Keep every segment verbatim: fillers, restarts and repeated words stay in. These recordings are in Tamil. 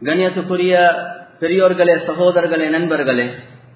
கண்ணியத்துக்குரிய பெரியோர்களே, சகோதரர்களே, நண்பர்களே,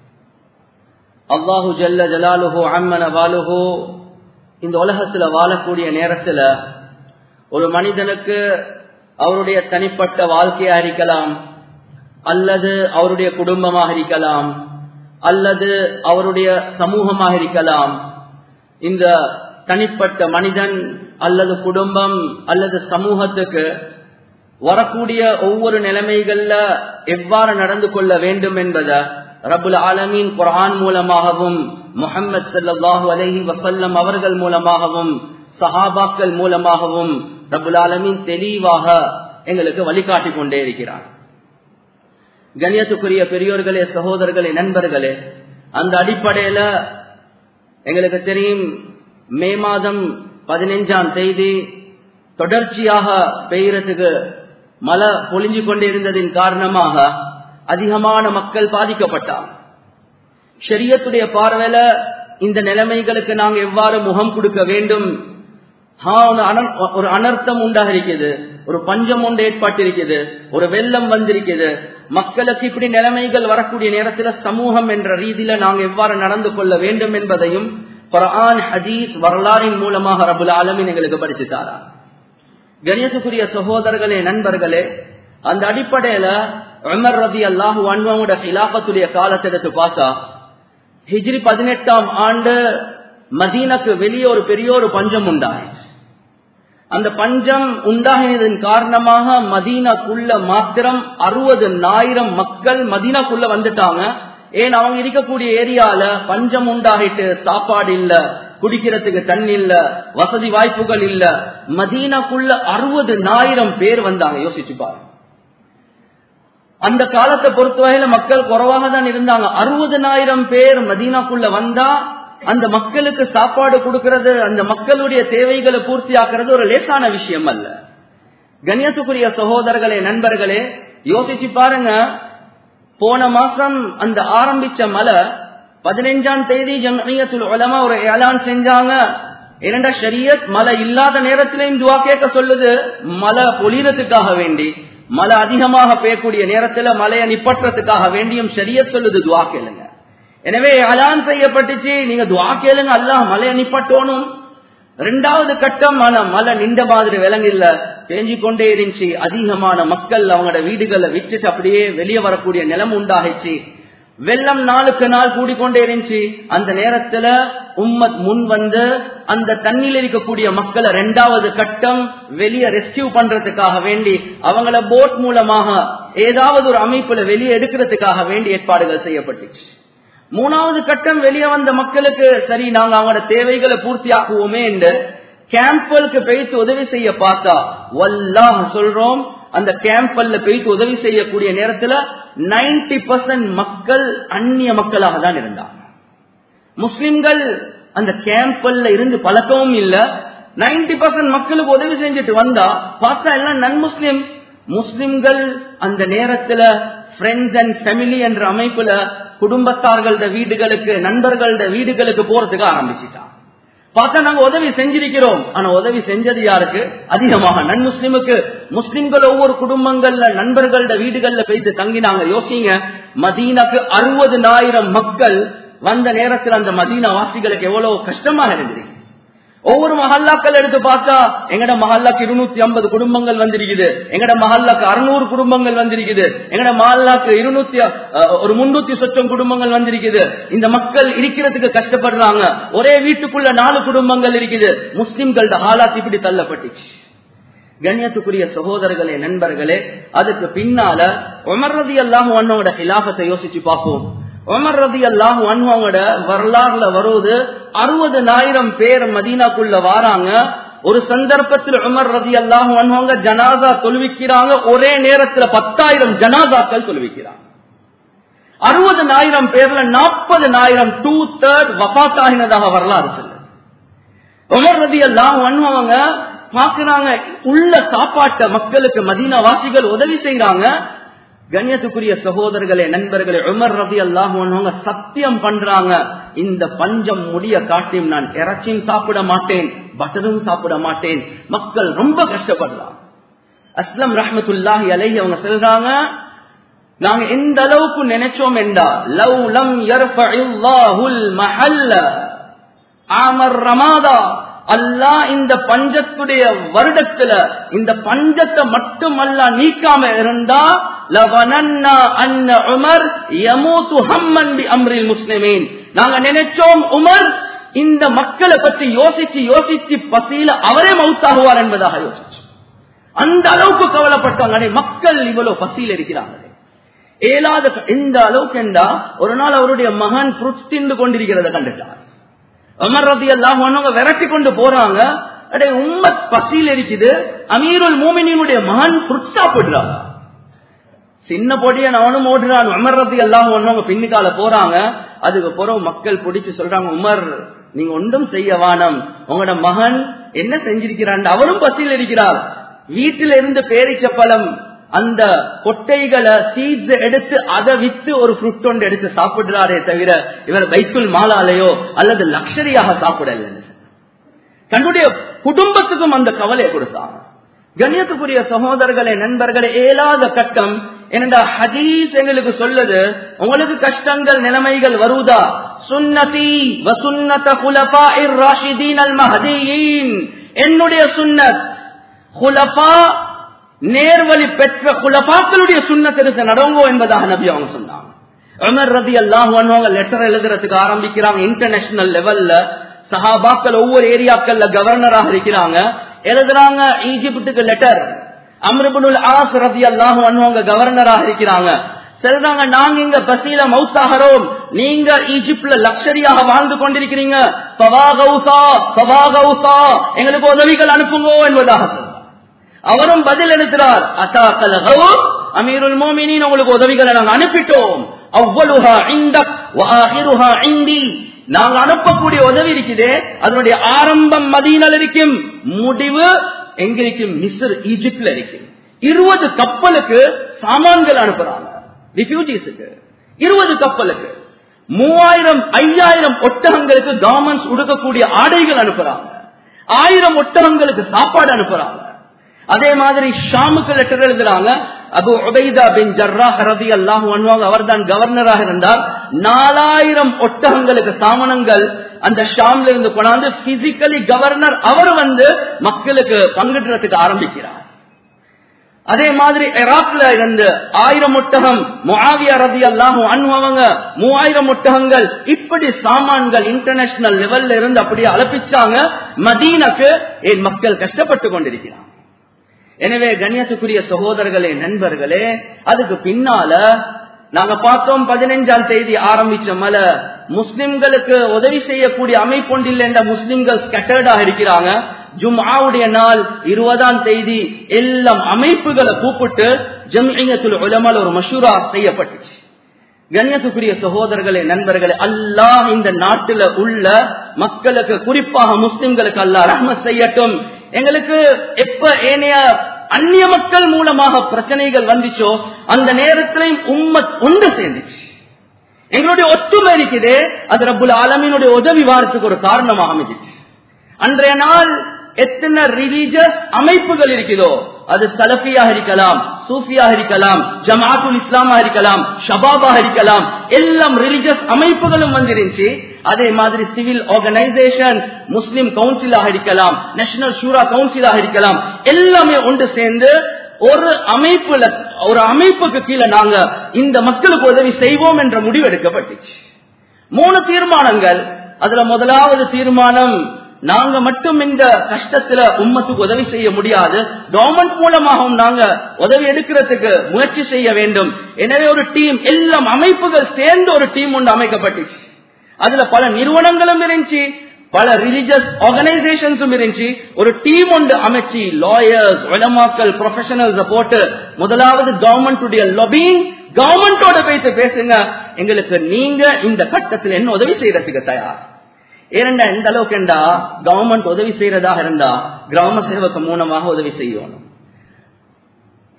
அல்லாஹு ஜல்ல ஜலாலுஹு அம்மன வாலுஹு இந்த உலகத்துல வாழக்கூடிய நேரத்துல ஒரு மனிதனுக்கு அவருடைய தனிப்பட்ட வாழ்க்கையா இருக்கலாம், அல்லது அவருடைய குடும்பமாக இருக்கலாம், அல்லது அவருடைய சமூகமாக இருக்கலாம். இந்த தனிப்பட்ட மனிதன் அல்லது குடும்பம் அல்லது சமூகத்துக்கு வரக்கூடிய ஒவ்வொரு நிலைமைகள்ல எவ்வாறு நடந்து கொள்ள வேண்டும் என்பதை ரப்புல் ஆலமீன் குர்ஆன் மூலமாகவும் முஹம்மது ஸல்லல்லாஹு அலைஹி வஸல்லம் அவர்கள் மூலமாகவும் சஹாபாக்கள் மூலமாகவும் ரப்புல் ஆலமீன் தெளிவாக எங்களுக்கு வழிகாட்டிக் கொண்டே இருக்கிறார். கண்ணியத்துக்குரிய பெரியோர்களே, சகோதரர்களே, நண்பர்களே, அந்த அடிப்படையில எங்களுக்கு தெரியும், மே மாதம் பதினைஞ்சாம் தேதி தொடர்ச்சியாக பெய்யறதுக்கு மழை பொழிஞ்சு கொண்டே இருந்ததின் காரணமாக அதிகமான மக்கள் பாதிக்கப்பட்டார். ஷரியத்துடைய பார்வையில இந்த நிலைமைகளுக்கு நாங்க எவ்வாறு முகம் கொடுக்க வேண்டும்? ஒரு அனர்த்தம் உண்டாக இருக்குது, ஒரு பஞ்சம் ஒன்று ஏற்பட்டிருக்குது, ஒரு வெள்ளம் வந்திருக்குது. மக்களுக்கு இப்படி நிலைமைகள் வரக்கூடிய நேரத்தில் சமூகம் என்ற ரீதியில நாங்க எவ்வாறு நடந்து கொள்ள வேண்டும் என்பதையும் குர்ஆன் ஹதீஸ் வரலாறின் மூலமாக ரப்புல் ஆலமீன் எங்களுக்கு படிச்சுட்டாரா. கண்ணியத்துக்குரிய சகோதரர்களே, நண்பர்களே, அந்த அடிப்படையில உமர் ரலியல்லாஹு அன்ஹுவோட கிலாஃபத்துடைய காலத்தை எடுத்து பார்த்தா, ஹிஜ்ரி பதினெட்டாம் ஆண்டு மதீனாக்கு வெளியே ஒரு பெரிய ஒரு பஞ்சம் உண்டாயிற்று. அந்த பஞ்சம் உண்டாகினதன் காரணமாக மதீனாக்குள்ள மாத்திரம் அறுபதுனாயிரம் மக்கள் மதீனாக்குள்ள வந்துட்டாங்க. ஏன், அவங்க இருக்கக்கூடிய ஏரியால பஞ்சம் உண்டாகிட்டு, சாப்பாடு இல்ல, குடிக்கிறதுக்கு தண்ணி இல்ல, வசதி வாய்ப்புகள் இல்ல. மதீனாக்குள்ள அறுபதுனாயிரம் பேர் வந்தாங்க. யோசிச்சு பாருங்க, அந்த காலத்தை பொறுத்தவரையில மக்கள் குறைவாக தான் இருந்தாங்க. அறுபதுனாயிரம் பேர் மதீனாக்குள்ள வந்தா அந்த மக்களுக்கு சாப்பாடு கொடுக்கிறது, அந்த மக்களுடைய தேவைகளை பூர்த்தி ஆக்குறது ஒரு லேசான விஷயம் அல்ல. கண்ணியத்துக்குரிய சகோதரர்களே, நண்பர்களே, யோசிச்சு பாருங்க, போன மாசம் அந்த ஆரம்பிச்ச மழை பதினைஞ்சாம் தேதி ஜம்இய்யத்துல் உலமா ஒரு ஏலான் செஞ்சாங்க. இரண்டா ஷரியத் மழை இல்லாத நேரத்திலையும் துஆ கேட்க சொல்லுது. மழை பொழியறதுக்காக வேண்டி, மழை அதிகமாக பெய்யக்கூடிய நேரத்துல மழையை நிப்பற்றத்துக்காக வேண்டியும் ஷரியத் சொல்லுது, துஆ கேளுங்க. எனவே ஏலான் செய்யப்பட்டுச்சு, நீங்க துஆ கேளுங்க, அல்லாஹ் மழையை நிப்பட்டோனும். ரெண்டாவது கட்டம் மழை மழை நின்ற மாதிரி விலங்கில்ல, பேஞ்சு கொண்டே இருந்துச்சு. அதிகமான மக்கள் அவங்களோட வீடுகளை விட்டுட்டு அப்படியே வெளியே வரக்கூடிய நிலம் உண்டாகிச்சு. வெள்ளம் நாளுக்கு நாள் கூடிக்கொண்டே இருந்துச்சு. அந்த நேரத்துல உம்மத் முன் வந்து அந்த தண்ணியில் இருக்கக்கூடிய மக்களை ரெண்டாவது கட்டம் வெளியே ரெஸ்கியூ பண்றதுக்காக வேண்டி அவங்கள போட் மூலமாக ஏதாவது ஒரு அமைப்புல வெளியே எடுக்கிறதுக்காக வேண்டி ஏற்பாடுகள் செய்யப்பட்டுச்சு. மூணாவது கட்டம் வெளியே வந்த மக்களுக்கு சரி, நாங்க அவங்களோட தேவைகளை பூர்த்தி ஆக்குவோமே என்று கேம்பலுக்கு போயிட்டு உதவி செய்ய பார்த்தா, வல்லாஹ் சொல்றோம், அந்த கேம்பல்ல போயிட்டு உதவி செய்யக்கூடிய நேரத்துல நைன்டி பர்சன்ட் மக்கள் அந்நிய மக்களாக தான் இருந்தாங்க. முஸ்லிம்கள் அந்த கேம்பல்ல இருந்து பழக்கமும் இல்ல. நைன்டி பர்சன்ட் மக்களுக்கு உதவி செஞ்சுட்டு வந்தா பார்த்தா எல்லாம் நன் முஸ்லிம். முஸ்லிம்கள் அந்த நேரத்துல ஃப்ரெண்ட்ஸ் அண்ட் ஃபேமிலி என்ற அமைப்புல குடும்பத்தார்களோட வீடுகளுக்கு, நண்பர்களோட வீடுகளுக்கு போறதுக்கு ஆரம்பிச்சுட்டான். பார்த்தா நாங்க உதவி செஞ்சிருக்கிறோம், ஆனா உதவி செஞ்சது யாருக்கு? அதிகமாக நன் முஸ்லிமுக்கு. முஸ்லிம்கள் ஒவ்வொரு குடும்பங்கள்ல நண்பர்களோட வீடுகள்ல போயிட்டு தங்கினாங்க. யோசிங்க, மதீனாக்கு அறுபதுனாயிரம் மக்கள் வந்த நேரத்தில் அந்த மதீனா வாசிகளுக்கு எவ்வளவு கஷ்டமாக இருந்திருக்கு. ஒவ்வொரு மஹல்லாக்கள் எடுத்து பார்த்தா எங்கட மஹல்லாக்கு இருநூத்தி ஐம்பது குடும்பங்கள் வந்திருக்குது, எங்கட மஹல்லாக்கு அறுநூறு குடும்பங்கள் வந்திருக்குது, எங்கட மஹல்லாக்கு இருநூத்தி ஒரு முன்னூத்தி சொச்சம் குடும்பங்கள் வந்திருக்குது. இந்த மக்கள் இருக்கிறதுக்கு கஷ்டப்படுறாங்க. ஒரே வீட்டுக்குள்ள நாலு குடும்பங்கள் இருக்குது. முஸ்லிம்களோட ஹாலாத் இப்படி தள்ளப்பட்டுச்சு. கண்ணியத்துக்குரிய சகோதரர்களே, நண்பர்களே, அதுக்கு பின்னால உமர் ரலியல்லாஹு அன்ஹுவோட ஹிலாஃபத்தை யோசிச்சு பார்ப்போம். உமர் ரலியல்லாஹு அன்ஹுவோட வரலாறுல வருவது அறுபதுனாயிரம் பேர் மதீனாக்குள்ள வாராங்க. ஒரு சந்தர்ப்பத்தில் உமர் ரலியல்லாஹு அன்ஹு ஜனாசா தொழுவிக்கிறாங்க. ஒரே நேரத்துல பத்தாயிரம் ஜனாசாக்கள் தொழுவிக்கிறாங்க. அறுபதுனாயிரம் பேர்ல நாற்பதுனாயிரம் டூ தேர்ட் வஃபாத் ஆகினதாக வரலாறு சொல்லுது. உமர் ரலியல்லாஹு அன்ஹு பாக்குறாங்க, உள்ள சாப்பாட்ட மக்களுக்கு மதீனா வாசிகள் உதவி செய்யறாங்க. கண்ணியத்துக்குரிய சகோதரர்களே, நண்பர்களே, உமர் ரலியல்லாஹு அன்ஹு சத்தியம் பண்றாங்க, இந்த பஞ்சம் முடிய காட்டியும் நான் இறைச்சியும் சாப்பிட மாட்டேன், பட்டரும் சாப்பிட மாட்டேன். மக்கள் ரொம்ப கஷ்டப்படுறாங்க. அஸ்லம் ரஹ்மத்துல்லாஹி அலைஹி அவங்க சொல்றாங்க, நாங்க எந்த அளவுக்கு நினைச்சோம் என்றா லவ் லம் யர்ஃபஇல்லாஹுல் மஹல்ல ஆமர் ரமாதா, அல்லாஹ் இந்த பஞ்சத்துடைய வருடத்துல இந்த பஞ்சத்தை மட்டும் அல்லாஹ் நீக்காம இருந்தா லவனன்னா அன்ன உமர் யமூது ஹம்மன் பி அம்ரில் முஸ்லிமீன், நாங்க நினைச்சோம் உமர் இந்த மக்களை பற்றி யோசிச்சு யோசிச்சு பசியில அவரே மௌத்தாகுவார் என்பதாக யோசிச்சு. அந்த அளவுக்கு கவலைப்பட்டாங்க, மக்கள் இவ்வளவு பசியில் இருக்கிறாங்க. ஏழாத எந்த அளவுக்கு என்றா ஒரு நாள் அவருடைய மகன் ஃப்ரூட்ஸ் தின்று கொண்டிருக்கிறத கண்டுட்டார். உமர் ரலியல்லாஹு அன்ஹு விரட்டி கொண்டு போறாங்க. அடே உம்மத் பசியில் இருக்குது, அமீருல் மூமினீனுடைய மகன் ஃப்ரூட்ஸ் சாப்பிடுறாங்க. சின்ன பொடிய அவனும் ஓடுறான். உமர் ரலியல்லாஹு அன்ஹு பின்னுக்கால போறாங்க. அதுக்கு பிறகு மக்கள் பிடிச்சு சொல்றாங்க, உமர் நீங்க ஒன்றும் செய்ய வானம், உங்களோட மகன் என்ன செஞ்சிருக்கிறான், அவரும் பசியில் இருக்கிறார். வீட்டில இருந்து பேரிச்ச பழம் அந்த கொட்டைகளை சீட்ஸ் எடுத்து அதை வித்து ஒரு ஃப்ரூட் ஒன்று எடுத்து சாப்பிடுறாரே தவிர இவர் பைத்துல் மாலாலையோ அல்லது லக்ஷரியாக சாப்பிடல. தன்னுடைய குடும்பத்துக்கும் அந்த கவலையை கொடுத்தாங்க. கண்ணியத்துக்குரிய சகோதரர்களே, நண்பர்களே, ஏழாத கட்டம் என்னடா ஹதீஸ் எங்களுக்கு சொல்லுது, உங்களுக்கு கஷ்டங்கள் நிலைமைகள் வருவதா, சுன்னதி வ சுன்னத குலஃபாஇர் ராஷிதீன் அல் மஹ்தியீன், என்னுடைய சுன்னத் குலஃபா நேர்வழி பெற்ற குலஃபாக்களுடைய சுன்னத்திற்கு நடங்கோ என்பதாக நபி அவங்க சொன்னாங்க. உமர் ரலியல்லாஹு அன்ஹு லெட்டர் எழுதுறதுக்கு ஆரம்பிக்கிறாங்க. இன்டர்நேஷனல் லெவல்ல சஹாபாக்கள் ஒவ்வொரு ஏரியாக்கள்ல கவர்னராக இருக்கிறாங்க. எழுதுறாங்க ஈஜிப்டுக்கு லெட்டர். அம்ர் இப்னுல் ஆஸ் ரலியல்லாஹு அன்ஹு கவர்னராக இருக்கிறாங்க. சொல்றாங்க, நாங்க இங்க பசியில மௌத்தாகிறோம், நீங்க ஈஜிப்ட்ல லக்ஷரியாக வாழ்ந்து கொண்டிருக்கிறீங்க, எங்களுக்கு உதவிகள் அனுப்புங்கோ என்பதாக சொல்றாங்க. அவரும் பதில் எழுதுறார், அதாக்கல் கௌர் அமீருல் மோமினின், உங்களுக்கு உதவிகளை நாங்க அனுப்பிட்டோம். அவ்வலுஹா இந்தக் வ ஆகிருஹா இந்தி, நாங்க அனுப்பக்கூடிய உதவி இருக்குதே அதனுடைய ஆரம்பம் மதீனால இருக்கும், முடிவு எங்க இருக்கும், மிஸ்ர் ஈஜிப்ட்ல இருக்கும். இருபது கப்பலுக்கு சாமான்கள் அனுப்புறாங்க ரிஃப்யூஜிஸுக்கு. இருபது கப்பலுக்கு மூவாயிரம் ஐயாயிரம் ஒட்டகங்களுக்கு கவர்மெண்ட்ஸ் உடுக்கக்கூடிய ஆடைகள் அனுப்புறாங்க. ஆயிரம் ஒட்டகங்களுக்கு சாப்பாடு அனுப்புறாங்க. அதே மாதிரி ஷாமுக்கு லெட்டர் எழுதுறாங்க. அபு உபைதா பின் ஜர்ராஹ் ரலியல்லாஹு அன்ஹு அவர்தான் கவர்னராக இருந்தார். நாலாயிரம் ஒட்டகங்களுக்கு சாமான்கள் அந்த ஷாம்ல இருந்து கொண்டாந்து பிசிக்கலி கவர்னர் அவர் வந்து மக்களுக்கு பங்கிடுறதுக்கு ஆரம்பிக்கிறார். அதே மாதிரி இராக்ல இருந்து ஆயிரம் ஒட்டகம் முஆவியா ரலியல்லாஹு அன்ஹு அவங்க மூவாயிரம் ஒட்டகங்கள், இப்படி சாமான்கள் இன்டர்நேஷனல் லெவல்ல இருந்து அப்படியே அலப்பிச்சாங்க மதீனாக்கு. ஏன் மக்கள் கஷ்டப்பட்டு கொண்டிருக்கிறாங்க. எனவே கண்ணியத்துக்குரிய சகோதரர்களே, நண்பர்களே, அதுக்கு பின்னால நாங்க பார்த்தோம் பதினைஞ்சாம் தேதி ஆரம்பிச்ச மல முஸ்லிம்களுக்கு உதவி செய்யக்கூடிய அமைப்பொன்றில் என்ற முஸ்லிம்கள் ஸ்கேட்டர்டாக இருக்கிறாங்க. ஜும்ஆவுடைய நாள் இருபதாம் தேதி எல்லாம் அமைப்புகளை கூப்பிட்டு ஜம்இய்யத்துல் உலமா ஒரு மஷூரா செய்யப்பட்டுச்சு. கண்ணியத்துக்குரிய சகோதரர்களே, நண்பர்களே, அல்லாஹ் இந்த நாட்டில் உள்ள மக்களுக்கு குறிப்பாக முஸ்லிம்களுக்கு அல்லாஹ் ரஹ்மத் செய்யட்டும். எங்களுக்கு எப்ப ஏனைய அந்நிய மக்கள் மூலமாக பிரச்சனைகள் வந்துச்சோ அந்த நேரத்திலையும் உம்மத் ஒன்று சேர்ந்துச்சு. எங்களுடைய ஒற்றுமை இருக்குது, அது ரப்புல் ஆலமீனுடைய உதவி வாரத்துக்கு ஒரு காரணமாக அமைஞ்சிச்சு. அன்றைய நாள் எத்தனை ரிலீஜியஸ் அமைப்புகள் இருக்குதோ, அது சலஃபியாக இருக்கலாம், சூஃபியாக இருக்கலாம், ஜமாஅத்துல் இஸ்லாமா இருக்கலாம், ஷபாபாக இருக்கலாம், எல்லாம் ரிலீஜியஸ் அமைப்புகளும் வந்துருந்துச்சு. அதே மாதிரி சிவில் ஆர்கனைசேஷன், முஸ்லிம் கவுன்சிலாக இருக்கலாம், நேஷனல் ஷூரா கவுன்சிலாக இருக்கலாம், எல்லாமே ஒன்று சேர்ந்து ஒரு அமைப்புல ஒரு அமைப்புக்கு கீழே நாங்க இந்த மக்களுக்கு உதவி செய்வோம் என்ற முடிவு எடுக்கப்பட்டுச்சு. மூணு தீர்மானங்கள். அதுல முதலாவது தீர்மானம், நாங்க மட்டும் இந்த கஷ்டத்துல உம்மத்துக்கு உதவி செய்ய முடியாது, கவர்மெண்ட் மூலமாகவும் நாங்க உதவி எடுக்கிறதுக்கு முயற்சி செய்ய வேண்டும். எனவே ஒரு டீம், எல்லாம் அமைப்புகள் சேர்ந்து ஒரு டீம் ஒன்று அமைக்கப்பட்டுச்சு. அதுல பல நிறுவனங்களும் இருந்துச்சு, பல ரிலிஜியஸ் ஆர்கனைசேஷன்ஸும் இருந்துச்சு. ஒரு டீம் ஒன்று அமைச்சு லாயர்ஸ், உலமாக்கள், ப்ரொஃபஷனல்ஸ் போட்டு முதலாவது கவர்மெண்ட் லாபிங், கவர்மெண்டோட பேசி பேசுங்க, எங்களுக்கு நீங்க இந்த கட்டத்தில் என்ன உதவி செய்யறதுக்கு தயார். ஏனென்றா எந்த அளவுக்கு என்றா கவர்மெண்ட் உதவி செய்யறதாக இருந்தா கிராம சேவக மூலமாக உதவி செய்யணும்.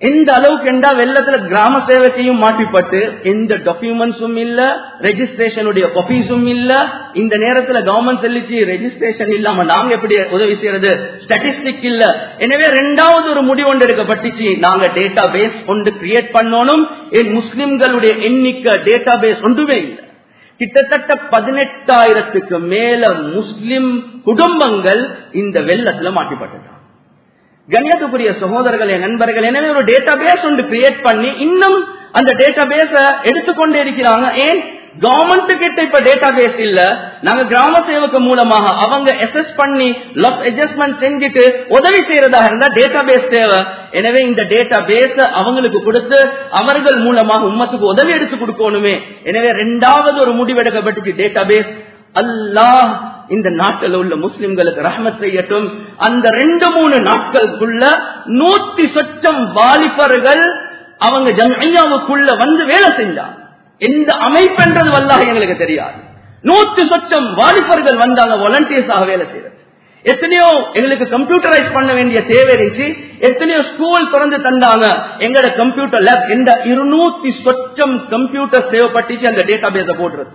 எந்த அளவுக்கு என்றா வெள்ளத்துல கிராம சேவத்தையும் மாற்றிப்பட்டு எந்த டாக்குமெண்ட்ஸும் இல்ல, ரெஜிஸ்ட்ரேஷனுடைய காப்பீஸும் இல்ல. இந்த நேரத்துல கவர்மெண்ட் சொல்லிச்சு ரெஜிஸ்ட்ரேஷன் இல்லாம நாங்க எப்படி உதவி செய்யறது, ஸ்டாட்டிஸ்டிக் இல்ல. எனவே இரண்டாவது ஒரு முடிவு ஒன்று எடுக்கப்பட்டுச்சு, நாங்க டேட்டா பேஸ் ஒன்று கிரியேட் பண்ணணும். என் முஸ்லிம்களுடைய எண்ணிக்கை டேட்டா பேஸ் ஒன்றுமே இல்லை. கிட்டத்தட்ட பதினெட்டாயிரத்துக்கு மேல முஸ்லிம் குடும்பங்கள் இந்த வெள்ளத்துல மாட்டிப்பட்டது. கண்ணியத்துக்குரிய சகோதரர்களே, நண்பர்கள், எனவே ஒரு டேட்டா பேஸ் ஒன்று கிரியேட் பண்ணி இன்னும் அந்த டேட்டா பேஸ எடுத்துக்கொண்டே இருக்கிறாங்க. ஏன் கவர்மெண்ட் கிட்ட இப்ப டேட்டா பேஸ் இல்ல, நாங்க கிராம சேவக மூலமாக அவங்க அசஸ் பண்ணி லாஸ் அட்ஜஸ்ட்மெண்ட் செஞ்சுட்டு உதவி செய்யறதாக இருந்தா டேட்டா பேஸ் தேவை. எனவே இந்த டேட்டா பேஸ அவங்களுக்கு கொடுத்து அவர்கள் மூலமாக உம்மத்துக்கு உதவி எடுத்து கொடுக்கணுமே. எனவே இரண்டாவது ஒரு முடிவெடுக்கப்பட்டு டேட்டா பேஸ். அல்லாஹ் இந்த நாட்டில் உள்ள முஸ்லிம்களுக்கு ரஹ்மத் செய்யட்டும். அந்த ரெண்டு மூணு நாட்களுக்குள்ள நூத்தி சொச்சம் வாலிபர்கள் அவங்க ஜம்இய்யாவுக்குள்ள வந்து வேலை செஞ்சாங்க. எந்த அமைப்புன்றது வல்லாஹ் எங்களுக்கு தெரியாது. நூத்தி சொச்சம் வாலிபர்கள் வந்தாங்க வாலண்டியர்ஸாக வேலை செய்யறது. எத்தனையோ எங்களுக்கு கம்ப்யூட்டரைஸ் பண்ண வேண்டிய தேவை இருந்துச்சு. எத்தனையோ ஸ்கூல் திறந்து தந்தாங்க. எங்களோட கம்ப்யூட்டர் லேப் இந்த இருநூத்தி சொச்சம் கம்ப்யூட்டர் தேவைப்பட்டுச்சு அந்த டேட்டா பேஸ போடுறது.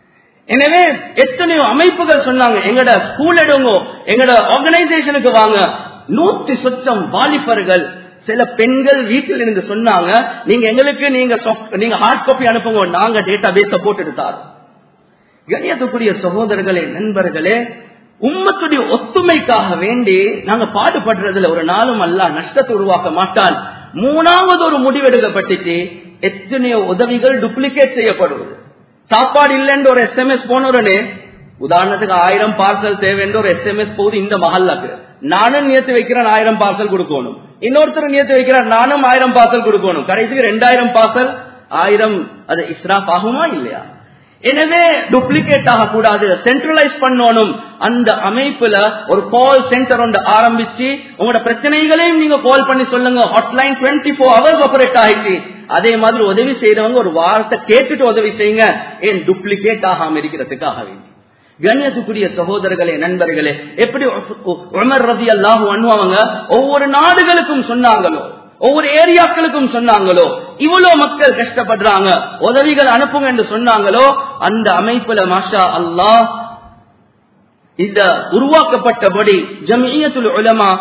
எனவே எத்தனையோ அமைப்புகள் சொன்னாங்க எங்கட ஸ்கூல் எடுங்க, எங்கட ஆர்கனைசேஷனுக்கு வாங்க. நூத்தி சொச்சம் வாலிபர்கள். சில பெண்கள் வீட்டில் இருந்து சொன்னாங்க, நீங்க எங்களுக்கு நீங்க நீங்க ஹார்ட் காப்பி அனுப்புங்க, நாங்க டேட்டா பேஸ போட்டு எடுத்தார். கண்ணியத்துக்குரிய சகோதரர்களே, நண்பர்களே, உம்மத்துடைய ஒத்துமைக்காக வேண்டி நாங்க பாடுபடுறதுல ஒரு நாளும் அல்லாஹ் நஷ்டத்தை உருவாக்க மாட்டான். மூணாவது ஒரு முடிவெடுக்கப்பட்டுச்சு, எத்தனையோ உதவிகள் டூப்ளிகேட் செய்யப்படுவது. சாப்பாடு இல்லைன்னு ஒரு எஸ்எம்எஸ் போனோடனே, உதாரணத்துக்கு ஆயிரம் பார்சல் தேவைன்னு ஒரு எஸ்எம்எஸ் போகுது இந்த மஹல்லாக்கு, நானும் நியத்து வைக்கிறேன் ஆயிரம் பார்சல் கொடுக்கணும், இன்னொருத்தர் நியத்து வைக்கிறார் நானும் ஆயிரம் பார்சல் கொடுக்கணும், கடைசிக்கு ரெண்டாயிரம் பார்சல் ஆயிரம், அது இஸ்ராப் ஆகுமா இல்லையா? எனவே டூப்ளிகேட் ஆகக்கூடாது, சென்ட்ரலைஸ் பண்ணணும். அந்த அமைப்புல ஒரு கால் சென்டர் ஒன்று ஆரம்பிச்சு உங்களோட பிரச்சனைகளையும் நீங்க கால் பண்ணி சொல்லுங்க. Hotline twenty four hours operate ஆயிடுச்சு. அதே மாதிரி உதவி செய்யறவங்க ஒரு வார்த்தை கேட்டுட்டு உதவி செய்யுங்க, ஏன் டூப்ளிகேட் ஆகாம இருக்கிறதுக்காக வேண்டி. கண்ணியத்துக்குரிய சகோதரர்களே, நண்பர்களே, எப்படி உமர் ரலியல்லாஹு அன்ஹு அவங்க ஒவ்வொரு நாடுகளுக்கும் சொன்னாங்களோ, ஒவ்வொரு ஏரியாக்களுக்கும் சொன்னாங்களோ, இவ்வளவு மக்கள் கஷ்டப்படுறாங்க உதவிகள் அனுப்புங்க என்று சொன்னாங்களோ, அந்த அமைப்புல மாஷா அல்லாஹ் இந்த உருவாக்கப்பட்டபடி ஜம்இய்யத்துல் உலமா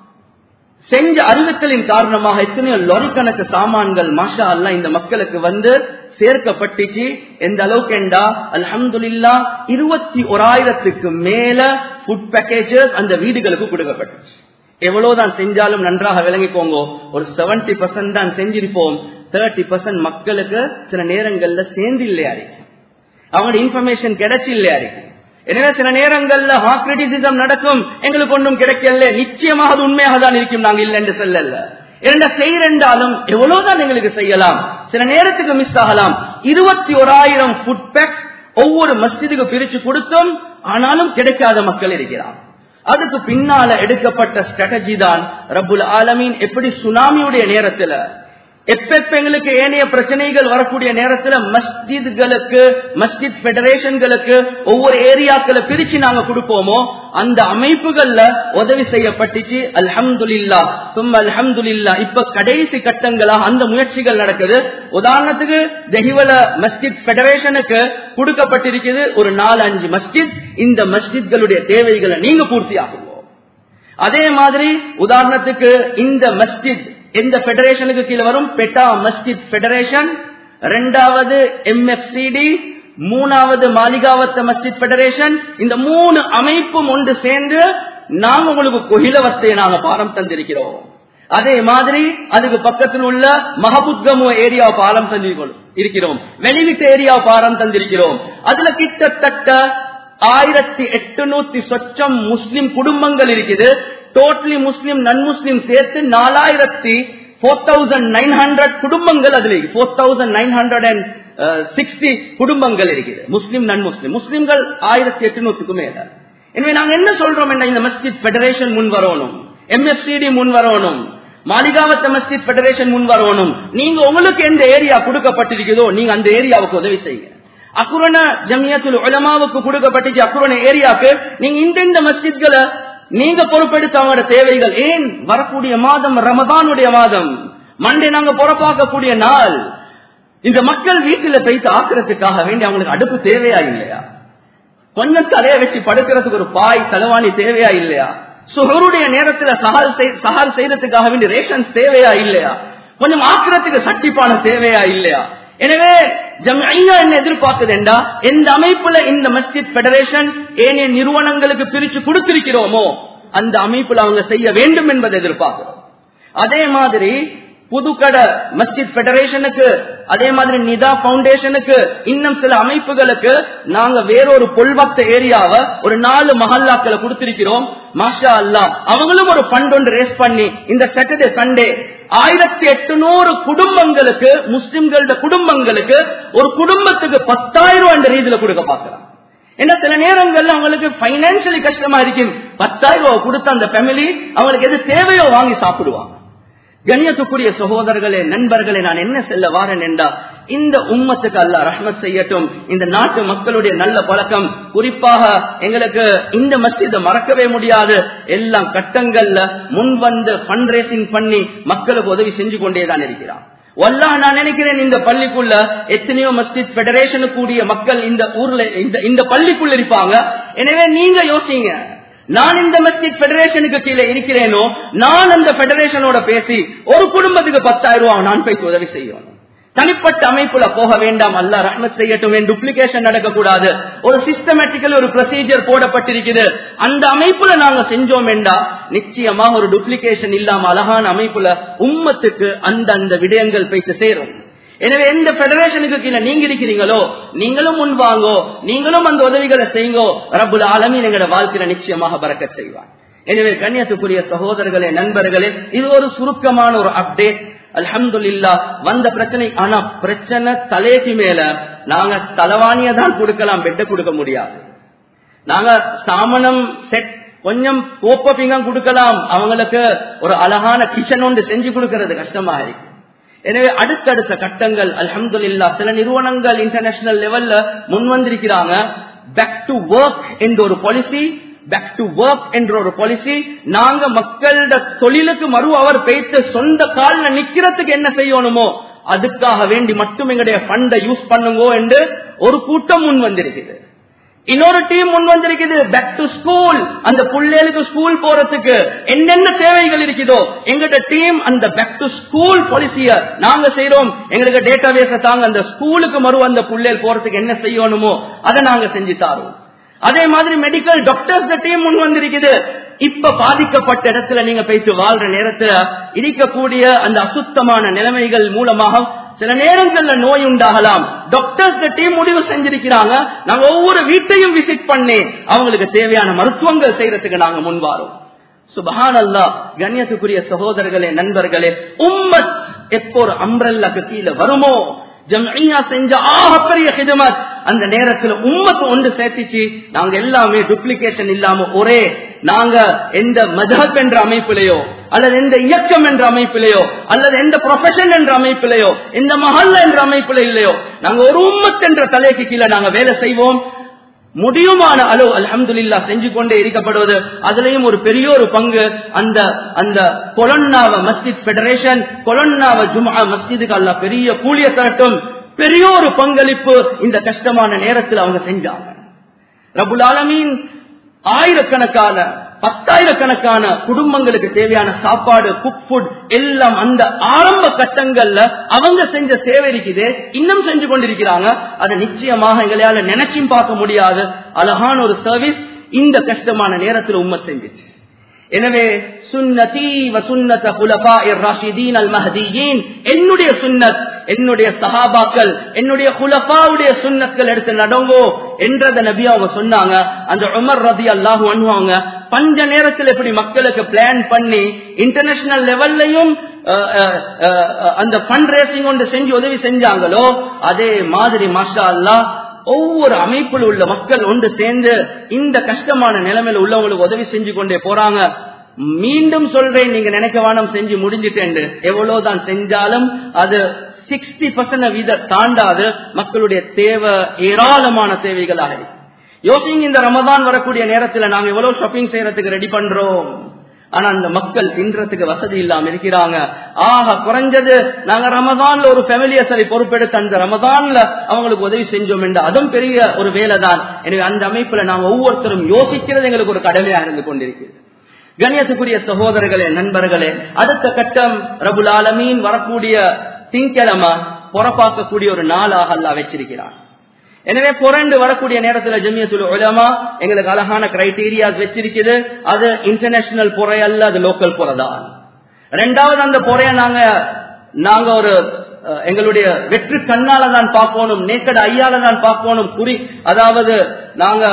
செஞ்ச அறிவித்தலின் காரணமாக எத்தனையோ லாரி கணக்கு சாமான்கள் மாஷா அல்லாஹ் இந்த மக்களுக்கு வந்து சேர்க்கப்பட்டுச்சு. எந்த அளவுக்கு என்றா அல்ஹம்துலில்லாஹ் இருபத்தி ஓராயிரத்துக்கு மேல ஃபுட் பேக்கேஜஸ் அந்த வீடுகளுக்கு கொடுக்கப்பட்டுச்சு. எவ்வளவுதான் செஞ்சாலும் நன்றாக விளங்கிக்கோங்க, ஒரு செவன்டி பர்சன்ட் தான் செஞ்சிருப்போம், தேர்ட்டி பர்சன்ட் மக்களுக்கு சில நேரங்கள்ல சேர்ந்து இல்லையா இருக்கு, அவங்களோட இன்ஃபர்மேஷன் கிடைச்சி இல்லையா இருக்கு. எனவே சில நேரங்கள்ல ஹார்ட் கிரிட்டிசிசம் நடக்கும், எங்களுக்கு ஒன்றும் கிடைக்கல, நிச்சயமாக அது உண்மையாக தான் இருக்கும், நாங்க இல்லை என்று சொல்லல. இரண்ட செய்யறாலும் எவ்வளவுதான் எங்களுக்கு செய்யலாம், சில நேரத்துக்கு மிஸ் ஆகலாம். இருபத்தி ஓராயிரம் ஃபுட் பேக் ஒவ்வொரு மஸ்ஜிதுக்கு பிரிச்சு கொடுத்தும் ஆனாலும் கிடைக்காத மக்கள் இருக்கிறார். அதுக்கு பின்னால எடுக்கப்பட்ட ஸ்ட்ராட்டஜி தான் ரப்புல் ஆலமீன் எப்படி சுனாமியுடைய நேரத்துல எப்ப எங்களுக்கு ஏனைய பிரச்சனைகள் வரக்கூடிய நேரத்துல மஸ்ஜித்களுக்கு மஸ்ஜித் பெடரேஷன்களுக்கு ஒவ்வொரு ஏரியாக்களை பிரிச்சு நாங்க கொடுப்போமோ அந்த அமைப்புகள்ல உதவி செய்யப்பட்டுச்சு. அல்ஹம்துலில்லாஹ் சும்ம அல்ஹம்துலில்லாஹ் இப்ப கடைசி கட்டங்களா அந்த முயற்சிகள் நடக்குது. உதாரணத்துக்கு தெஹிவல மஸ்ஜித் பெடரேஷனுக்கு கொடுக்கப்பட்டிருக்கிறது ஒரு நாலு அஞ்சு மஸ்ஜித். இந்த மஸ்ஜித்களுடைய தேவைகளை நீங்க பூர்த்தி ஆகுவோம். அதே மாதிரி உதாரணத்துக்கு இந்த மஸ்ஜித் எந்த பெடரேஷனுக்கு கீழே வரும், பெட்டா மஸ்ஜித் பெடரேஷன், இரண்டாவது எம்எஃப்சிடி, மூணாவது மாளிகாவத்த மஸ்ஜித் பெடரேஷன். இந்த மூணு அமைப்பும் ஒன்று சேர்ந்து நாங்க உங்களுக்கு கொகிலவத்தை நாங்க பாரம் தந்திருக்கிறோம். அதே மாதிரி அதுக்கு பக்கத்தில் உள்ள மஹபுத்கமு ஏரியா பாலம் தந்திருக்கிறோம் இருக்கிறோம் வெளிவிட்டு ஏரியா பாரம் தந்திருக்கிறோம். அதுல கிட்டத்தட்ட ஆயிரத்தி எட்டுநூத்தி சொச்சம் முஸ்லிம் குடும்பங்கள் இருக்குது. டோட்டலி முஸ்லிம் நன் முஸ்லிம் சேர்த்து நாலாயிரத்தி போர் தௌசண்ட் நைன் ஹண்ட்ரட் குடும்பங்கள் அதுல four thousand nine hundred and sixty குடும்பங்கள் இருக்குது. முஸ்லிம் நன் முஸ்லிம் முஸ்லிம்கள் ஆயிரத்தி எட்டுநூத்துக்கு மேல. எனவே நாங்க என்ன சொல்றோம், என்ன இந்த மஸ்ஜித் பெடரேஷன் முன் வரணும், எம்எஃப்சிடி முன் வரணும், மாளிகாவத்த மஸ்ஜித் பெடரேஷன் முன் வரணும். நீங்க உங்களுக்கு எந்த ஏரியா கொடுக்கப்பட்டிருக்கிறதோ நீங்க அந்த ஏரியாவுக்கு உதவி செய்யுங்க. அக்குரண ஜமியத்துல் உலமாவுக்கு கொடுக்கப்பட்டுச்சு அக்குரண ஏரியாவுக்கு நீங்க இந்த இந்த மஸ்ஜித்களை நீங்க பொறுப்பெடுத்து அவங்களோட தேவைகள். ஏன் வரக்கூடிய மாதம் ரமதானுடைய மாதம், மண்டே நாங்க பொறப்பாக்கக்கூடிய நாள். இந்த மக்கள் வீட்டுல போயிட்டு ஆக்குறதுக்காக வேண்டி அவங்களுக்கு அடுப்பு தேவையா இல்லையா? கொஞ்சம் தலையை வச்சு படுக்கிறதுக்கு ஒரு பாய் தலைவாணி தேவையா இல்லையா? சுகருடைய நேரத்துல சஹார் சஹார் செய்யறதுக்காக வேண்டிய ரேஷன்ஸ் தேவையா இல்லையா? கொஞ்சம் ஆக்குறதுக்கு சட்டிப்பான தேவையா இல்லையா? எனவே ஜம்இய்யா என்ன எதிர்பார்க்குதுண்டா, எந்த அமைப்புல இந்த மஸ்ஜித் பெடரேஷன் ஏனைய நிறுவனங்களுக்கு பிரிச்சு கொடுத்திருக்கிறோமோ அந்த அமைப்புல அவங்க செய்ய வேண்டும் என்பதை எதிர்பார்க்கிறோம். அதே மாதிரி புதுக்கட மஸ்ஜித் பெடரேஷனுக்கு, அதே மாதிரி நிதா பவுண்டேஷனுக்கு, இன்னும் சில அமைப்புகளுக்கு நாங்க வேறொரு பொல்வத்த ஏரியாவை ஒரு நாலு மஹல்லாக்களை கொடுத்திருக்கிறோம். மாஷா அல்லாஹ் அவங்களும் ஒரு ஃபண்ட் ஒன்று ரேஸ் பண்ணி இந்த சாட்டர்டே சண்டே ஆயிரத்தி எட்டுநூறு குடும்பங்களுக்கு, முஸ்லிம்களோட குடும்பங்களுக்கு ஒரு குடும்பத்துக்கு பத்தாயிரம் ரூபாய் என்ற ரீதியில கொடுக்க பார்க்கலாம். ஏன்னா சில நேரங்கள்ல அவங்களுக்கு பைனான்சியலி கஷ்டமா இருக்கும். பத்தாயிரம் ரூபாய் கொடுத்த அந்த ஃபேமிலி அவங்களுக்கு எது தேவையோ வாங்கி சாப்பிடுவாங்க. கண்ணியத்துக்குரிய சகோதரர்களே, நண்பர்களே, நான் என்ன சொல்ல வாரேன் என்றா, இந்த உம்மத்துக்கு அல்லாஹ் ரஹ்மத் செய்யட்டும். இந்த நாட்டு மக்களுடைய நல்ல பழக்கம், குறிப்பாக எங்களுக்கு இந்த மஸ்ஜிதை மறக்கவே முடியாது. எல்லாம் கட்டங்கள்ல முன் வந்து ஃபண்ட் ரேசிங் பண்ணி மக்களுக்கு உதவி செஞ்சு கொண்டேதான் இருக்கிறான். வல்லாஹ் நான் நினைக்கிறேன் இந்த பள்ளிக்குள்ள எத்தனையோ மஸ்ஜித் பெடரேஷனுக்கு கூடிய மக்கள் இந்த ஊர்ல இந்த பள்ளிக்குள்ள இருப்பாங்க. எனவே நீங்க யோசிங்க, நான் இந்த மஸ்ஜித் பெடரேஷனுக்கு கீழே இருக்கிறேனோ, நான் அந்த பெடரேஷனோட பேசி ஒரு குடும்பத்துக்கு பத்தாயிரம் ரூபாய் நான் போய் உதவி செய்யணும். தனிப்பட்ட அமைப்புல போக வேண்டாம். அல்லாஹ் ரஹ்மத் செய்யட்டும். டூப்ளிகேஷன் நடக்கக்கூடாது. ஒரு சிஸ்டமேட்டிக்கல் ஒரு ப்ரொசீஜர் போடப்பட்டிருக்குது. அந்த அமைப்புல நாங்க செஞ்சோம் என்றா நிச்சயமாக ஒரு டூப்ளிகேஷன் இல்லாம அழகான அமைப்புல உம்மத்துக்கு அந்த அந்த விடயங்கள் போய்த்து சேரும். எனவே எந்த பெடரேஷனுக்கு கீழே நீங்க இருக்கிறீங்களோ நீங்களும் முன் வாங்கோ, நீங்களும் அந்த உதவிகளை செய்யுங்கோ. ரப்புல் ஆலமீன் எங்களோட வாழ்க்கையில நிச்சயமாக பரக்கத் செய்வார். எனவே கண்ணியத்துக்குரிய சகோதரர்களே, நண்பர்களே, இது ஒரு சுருக்கமான ஒரு அப்டேட். அல்ஹம்துலில்லாஹ் வந்த பிரச்சனை. ஆனா பிரச்சனை தலைக்கு மேல நாங்க தலவாணிய தான் கொடுக்கலாம், பெட்டை கொடுக்க முடியாது. நாங்க சாமனம் செட் கொஞ்சம் கோப்பிங்க கொடுக்கலாம், அவங்களுக்கு ஒரு அழகான கிச்சன் ஒன்று செஞ்சு கொடுக்கிறது கஷ்டமா இருக்கு. எனவே அடுத்தடுத்த கட்டங்கள் அல்ஹம்துலில்லாஹ் சில நிறுவனங்கள் இன்டர்நேஷனல் லெவல்ல முன் வந்திருக்கிறாங்க. பேக் டு ஒர்க் என்ற ஒரு பாலிசி, பேக் டு ஒர்க் என்ற ஒரு பாலிசி. நாங்க மக்களோட தொழிலுக்கு மறு அவர் பேய்த்து சொந்த கால்ல நிக்கிறதுக்கு என்ன செய்யணுமோ அதுக்காக வேண்டி மட்டும் எங்களுடைய ஃபண்டை யூஸ் பண்ணுங்க என்று ஒரு கூட்டம் முன் வந்திருக்குது. இன்னொரு டீம் முன் வந்திருக்குது பேக் டு ஸ்கூல். அந்த பிள்ளைகளுக்கு ஸ்கூல் போறதுக்கு என்னென்ன தேவைகள் இருக்குதோ எங்கட டீம் அந்த பேக் டு ஸ்கூல் பாலிசிய நாங்க செய்யறோம். எங்களுக்கு டேட்டா பேஸ தாங்க, அந்த ஸ்கூலுக்கு மறு அந்த பிள்ளைகள் போறதுக்கு என்ன செய்யணுமோ அதை நாங்க செஞ்சு தாரோம். அதே மாதிரி மெடிக்கல் டாக்டர்ஸ் டீம் முன் வந்திருக்குது. இப்ப பாதிக்கப்பட்ட இடத்துல நீங்க போயிட்டு வாழ்ற நேரத்துல இருக்கக்கூடிய அந்த அசுத்தமான நிலைமைகள் மூலமாக சில நேரங்கள்ல நோய் உண்டாகலாம். டாக்டர்ஸ் டீம் முடிவு செஞ்சிருக்கிறாங்க, நாங்க ஒவ்வொரு வீட்டையும் விசிட் பண்ணி அவங்களுக்கு தேவையான மருத்துவங்கள் செய்யறதுக்கு நாங்க முன்வாரோம். சுப்ஹானல்லாஹ். கண்ணியத்துக்குரிய சகோதரர்களே, நண்பர்களே, உம்மத் எப்போ ஒரு அம்ரல்லாக்கு கீழே வருமோ, ஜம்இய்யா செஞ்ச ஆகப்பெரிய ஹிதமத் அந்த நேரத்தில் உம்மத்து ஒன்று சேர்த்துச்சு. நாங்க எல்லாமே டூப்ளிகேஷன் இல்லாம ஒரே, நாங்க எந்த மதஹப் என்ற அமைப்பிலேயோ அல்லது எந்த இயக்கம் என்ற அமைப்பிலேயோ அல்லது எந்த ப்ரொஃபஷன் என்ற அமைப்பிலேயோ எந்த மஹல்ல என்ற அமைப்பில இல்லையோ, நாங்க ஒரு உம்மத் என்ற தலைக்கு கீழே நாங்க வேலை செய்வோம். முடியுமான அளவு அல்ஹம்துலில்லாஹ் செஞ்சு கொண்டே இருக்கப்படுவது. அதுலயும் ஒரு பெரிய ஒரு பங்கு அந்த அந்த கொலன்னாவ மஸ்ஜித் பெடரேஷன், கொலன்னாவ ஜும்ஆ மஸ்ஜிதுக்கு அல்லாஹ் பெரிய கூலிய தரட்டும். பெரிய ஒரு பங்களிப்பு இந்த கஷ்டமான நேரத்தில் அவங்க செஞ்சாங்க. ரப்புல் ஆலமீன் ஆயிரக்கணக்கான பத்தாயிரக்கணக்கான குடும்பங்களுக்கு தேவையான சாப்பாடு, குக் ஃபுட் எல்லாம் அந்த ஆரம்ப கட்டங்கள்ல அவங்க செஞ்ச சேவை இருக்குது, இன்னும் செஞ்சு கொண்டிருக்கிறாங்க. அதை நிச்சயமாக எங்களால நினைச்சும் பார்க்க முடியாது. அழகான ஒரு சர்வீஸ் இந்த கஷ்டமான நேரத்தில் உம்மத் செஞ்சிச்சு. எனவே சுன்னதி வ சுன்னத குலஃபாஇர் ராஷிதீன் அல் மஹ்தியீன், என்னுடைய சுன்னத், என்னுடைய சஹாபாக்கள், என்னுடைய குலஃபாவுடைய சுன்னத்கள் எடுத்து நடங்கோ என்றத நபி அவங்க சொன்னாங்க. அந்த உமர் ரலியல்லாஹு அன்ஹு அவங்க பஞ்ச நேரத்தில் எப்படி மக்களுக்கு பிளான் பண்ணி இன்டர்நேஷனல் லெவல்லையும் அந்த ஃபண்ட் ரேசிங் ஒன்று செஞ்சு உதவி செஞ்சாங்களோ, அதே மாதிரி மாஷா அல்லாஹ் ஒவ்வொரு அமைப்பில் உள்ள மக்கள் ஒன்று சேர்ந்து இந்த கஷ்டமான நிலைமையில உள்ளவங்களுக்கு உதவி செஞ்சு கொண்டே போறாங்க. மீண்டும் சொல்றேன், நீங்க நினைக்க வேணாம் செஞ்சு முடிஞ்சிட்டேன். எவ்வளவுதான் செஞ்சாலும் அது சிக்ஸ்டி பர்சன்ட் வீத தாண்டாது. மக்களுடைய தேவை ஏராளமான தேவைகளாக இருக்கு. யோசிங்க, இந்த ரமதான் வரக்கூடிய நேரத்தில் நாங்க எவ்வளவு ஷாப்பிங் செய்யறதுக்கு ரெடி பண்றோம். ஆனா அந்த மக்கள் தின்றதுக்கு வசதி இல்லாம இருக்கிறாங்க. ஆக குறைஞ்சது நாங்க ரமதான்ல ஒரு ஃபேமிலியை சரி பொறுப்பெடுத்து அந்த ரமதான்ல அவங்களுக்கு உதவி செஞ்சோம் என்று அதுவும் பெரிய ஒரு வேலை தான். எனவே அந்த அமைப்புல நாங்க ஒவ்வொருத்தரும் யோசிக்கிறது எங்களுக்கு ஒரு கடமையா இருந்து கொண்டிருக்கிறது. கண்ணியத்துக்குரிய சகோதரர்களே, நண்பர்களே, அடுத்த கட்டம் ரபுல் ஆலமீன் வரக்கூடிய திங்கட்கிழமை பொறப்பாக்கக்கூடிய ஒரு நாளாக அல்லாஹ் வச்சிருக்கிறான். எனவே புரண்டு வரக்கூடிய நேரத்தில் ஜமியத்துல் உலமா எங்களுக்கு அழகான கிரைடீரியாஸ் வச்சிருக்குது. அது இன்டர்நேஷனல் பொறை அல்ல, அது லோக்கல் பொறை தான். ரெண்டாவது அந்த பொறைய நாங்க நாங்க ஒரு எங்களுடைய வெற்று கண்ணால தான் பார்க்கணும், நேக்கட ஐயால தான் பார்க்கணும். குறி அதாவது நாங்க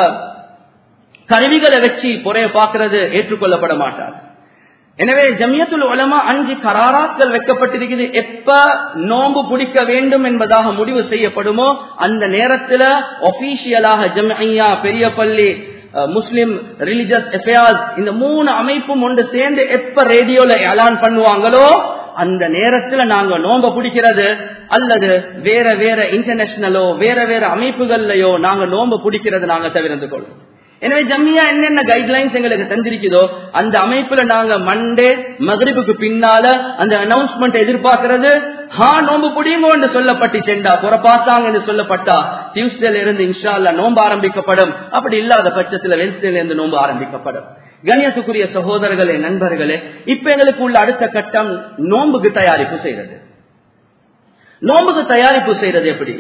கருவிகளை வச்சு பொறைய பார்க்கிறது ஏற்றுக்கொள்ளப்பட மாட்டார். எனவே ஜமியத்துல் உலமா அஞ்சு கராராக்கள் வைக்கப்பட்டிருக்கிறது. எப்ப நோன்பு பிடிக்க வேண்டும் என்பதாக முடிவு செய்யப்படுமோ அந்த நேரத்தில் ஒபிஷியலாக ஜம்இய்யா, பெரிய பள்ளி, முஸ்லிம் ரிலிஜியஸ் அஃபேர்ஸ் இந்த மூணு அமைப்பும் ஒன்று சேர்ந்து எப்ப ரேடியோல எலான் பண்ணுவாங்களோ அந்த நேரத்துல நாங்க நோன்பு பிடிக்கிறது அல்லது வேற வேற இன்டர்நேஷனலோ வேற வேற அமைப்புகள்லயோ நாங்க நோன்பு பிடிக்கிறது நாங்க தவிர்த்து கொள்வோம். எனவே ஜம்மியா என்னென்ன கைட்லைன்ஸ் எங்களுக்கு தந்திருக்குதோ அந்த அமைப்புல நாங்க மண்டே மகரிபுக்கு பின்னால அந்த அனௌன்ஸ்மெண்ட் எதிர்பார்க்கிறது. ஹா நோம்பு புடியுமோ என்று சொல்லப்பட்டு சென்றா புறப்பாத்தாங்க என்று சொல்லப்பட்டா டியூஸ்டேல இருந்து இன்ஷா அல்லாஹ் நோன்பு ஆரம்பிக்கப்படும். அப்படி இல்லாத பட்சத்துல வென்ஸ்டேல இருந்து நோன்பு ஆரம்பிக்கப்படும். கண்ணியத்துக்குரிய சகோதரர்களே, நண்பர்களே, இப்ப எங்களுக்கு உள்ள அடுத்த கட்டம் நோன்புக்கு தயாரிப்பு செய்யறது. நோன்புக்கு தயாரிப்பு செய்யறது எப்படி?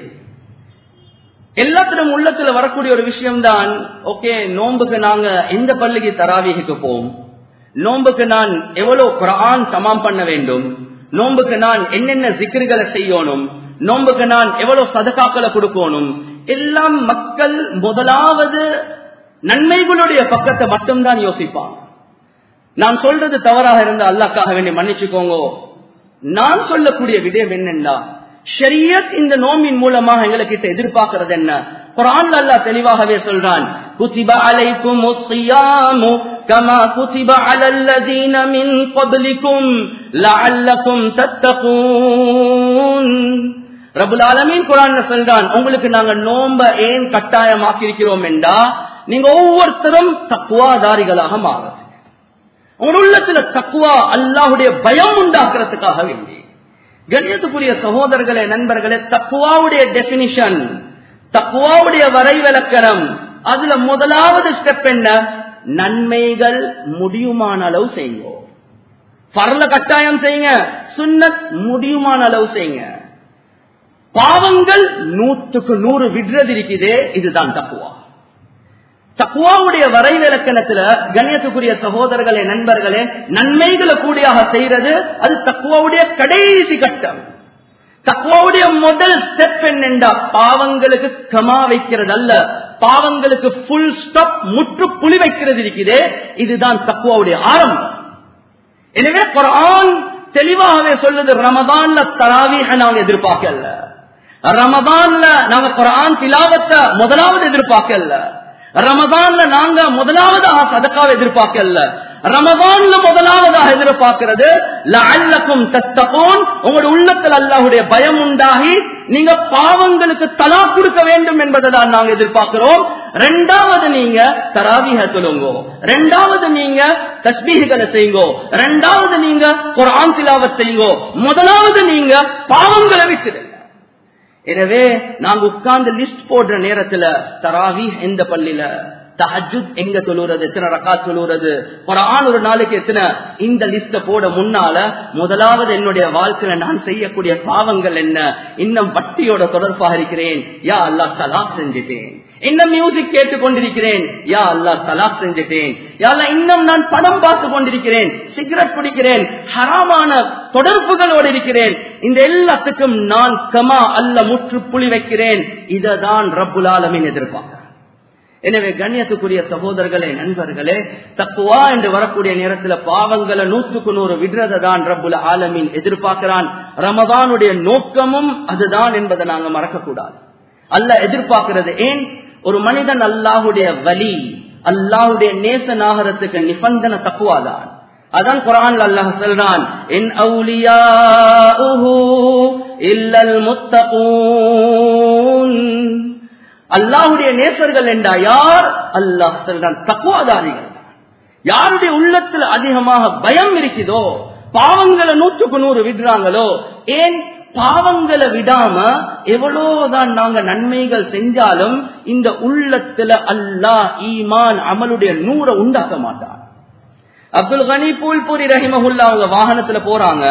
எல்லாத்திலும் உள்ளத்துல வரக்கூடிய ஒரு விஷயம் தான். ஓகே, நோன்புக்கு நாங்க எந்த பள்ளிக்கு தராவீஹுக்கு போவோம், நோன்புக்கு நான் எவ்வளவு குர்ஆன் தமாம் பண்ண வேண்டும், நோன்புக்கு நான் என்னென்ன ஜிக்ருகளை செய்யணும், நோன்புக்கு நான் எவ்வளவு சதகாக்களை கொடுக்கணும், எல்லாம் மக்கள் முதலாவது நன்மைகளுடைய பக்கத்தை மட்டும்தான் யோசிப்பாங்க. நான் சொல்றது தவறாக இருந்த அல்லாஹ்க்காக வேண்டி மன்னிச்சுக்கோங்க. நான் சொல்லக்கூடிய விடயம் என்னன்னா, ஷரியத் இந்த நோம்பின் மூலமாக எங்களுக்கு எதிர்பார்க்கிறது என்ன? குர்ஆன்ல அல்லாஹ் தெளிவாகவே சொல்றான், குதிப அலைக்குமுஸ் ஸியாமு கமா குதிப அலல்லதீன மின் க்பலிக்கும் லஅல்லக்கும் தத்தகூன். ரப்புல் ஆலமீன் குர்ஆன்ல சொல்றான், உங்களுக்கு நாங்க நோம்ப ஏன் கட்டாயமாக்கி இருக்கிறோம் என்றா நீங்க ஒவ்வொருத்தரும் தக்வாதாரிகளாக மாறுங்க. உங்க உள்ளத்துல தக்வா, அல்லாஹ்வுடைய பயம் உண்டாக்குறதுக்காக வேண்டி. கண்ணியத்துக்குரிய சகோதரர்களே, நண்பர்களே, தக்வாவுடைய டெபினிஷன், தக்வாவுடைய வரைவிலக்கணம், அதுல முதலாவது ஸ்டெப் என்ன? நன்மைகள் முடியுமான அளவு செய்யுங்க. ஃபர்ல கட்டாயம் செய்யுங்க, சுன்னத் முடியுமான அளவு செய்யுங்க. பாவங்கள் நூற்றுக்கு நூறு விடுறது இருக்குதே, இதுதான் தக்வா. தக்வாவுடைய வரைவிலக்கணத்துல கண்ணியத்துக்குரிய சகோதரர்களே, நண்பர்களே, நன்மைகளை கூடியாக செய்யறது அது தக்வாவுடைய கடைசி கட்டம். தக்வாவுடைய முதல் ஸ்டெப் என்னென்றா பாவங்களுக்கு கமா வைக்கிறது அல்ல, பாவங்களுக்கு புல் ஸ்டாப், முற்றுப்புள்ளி வைக்கிறது இருக்குதே, இதுதான் தக்வாவுடைய ஆரம்பம். எனவே குர்ஆன் தெளிவாகவே சொல்லுது, ரமதான்ல தராவீஹ நாங்க எதிர்பார்க்கல, ரமதான்ல நாங்க குர்ஆன் திலாவத்தை முதலாவது எதிர்பார்க்கல, ரமதான்ல நாங்க முதலாவதாக சதகாவை எதிர்பார்க்கல, ரமதான்ல முதலாவதாக எதிர்பார்க்கிறது லஅல்லக்கும் தத்தகூன், உங்களுடைய உள்ளத்தில் அல்லாஹ்வுடைய பயம் உண்டாகி நீங்க பாவங்களுக்கு தலா கொடுக்க வேண்டும் என்பதை தான் நாங்க எதிர்பார்க்கிறோம். ரெண்டாவது நீங்க தராவீஹ தொழுங்கோ, ரெண்டாவது நீங்க தஸ்பீஹ்களை செய்யுங்கோ, ரெண்டாவது நீங்க குர்ஆன் திலாவத் செய்யுங்கோ, முதலாவது நீங்க பாவங்களை விட்டுடுங்க. எனவே நாங்க உட்கார்ந்து லிஸ்ட் போடுற நேரத்துல தராவீஹ் எந்த பள்ளியில, தஹஜ்ஜுத் எங்க தொழுறது, எத்தனை ரக்காத் தொழுறது, குர்ஆன் ஒரு நாளைக்கு எத்தனை, இந்த லிஸ்ட போட முன்னால முதலாவது என்னுடைய வாழ்க்கையில நான் செய்யக்கூடிய பாவங்கள் என்ன, இன்னும் வட்டியோட தொடர்பாக இருக்கிறேன், யா அல்லாஹ் தலாக் செஞ்சுட்டேன், இன்னும் மியூசிக் கேட்டுக் கொண்டிருக்கிறேன், யா அல்லாஹ் தலாக் செஞ்சுட்டேன், யா அல்லாஹ் இன்னும் நான் படம் பார்த்து கொண்டிருக்கிறேன், சிகரெட் குடிக்கிறேன், ஹராமான தொடர்புகளோடு இருக்கிறேன், இந்த எல்லாத்துக்கும் நான் கமா அல்ல முற்றுப்புள்ளி வைக்கிறேன். இததான் ரப்புல் ஆலமீன் எதிர்பார்க்கிறார். எனவே கண்ணியத்துக்குரிய சகோதரர்களே, நண்பர்களே, தக்வா என்று வரக்கூடிய நேரத்தில் பாவங்களை நூற்றுக்கு நூறு விடுறதை தான் ரப்புல் ஆலமீன் எதிர்பார்க்கிறான். ரமதானுடைய நோக்கமும் அதுதான் என்பதை நாங்க மறக்க கூடாது. அல்லாஹ் எதிர்பார்க்கிறது ஏன்? ஒரு மனிதன் அல்லாஹ்வுடைய வலி, அல்லாஹ்வுடைய நேசனாகிறதுக்கு நிபந்தனை தக்வா தான். அதான் குர்ஆன்ல அல்லாஹ் சொல்றான், இன் அவுலியாஉஹு இல்லல் முத்தகூன். அல்லாஹ்வுடைய நேசர்கள் என்றா யார்? அல்லாஹ் சொல்றான் தக்வாதாரிகள். யாருடைய உள்ளத்துல அதிகமாக பயம் இருக்குதோ, பாவங்களை நூற்றுக்கு நூறு விடுறாங்களோ, ஏன் பாவங்களை விடாம எவ்வளவுதான் நாங்க நன்மைகள் செஞ்சாலும் இந்த உள்ளத்துல அல்லாஹ் ஈமான் அமலுடைய நூறை உண்டாக்க மாட்டான். அப்துல் கனி பூல்பூரி ரஹிமஹுல்லா அவங்க வாகனத்துல போறாங்க,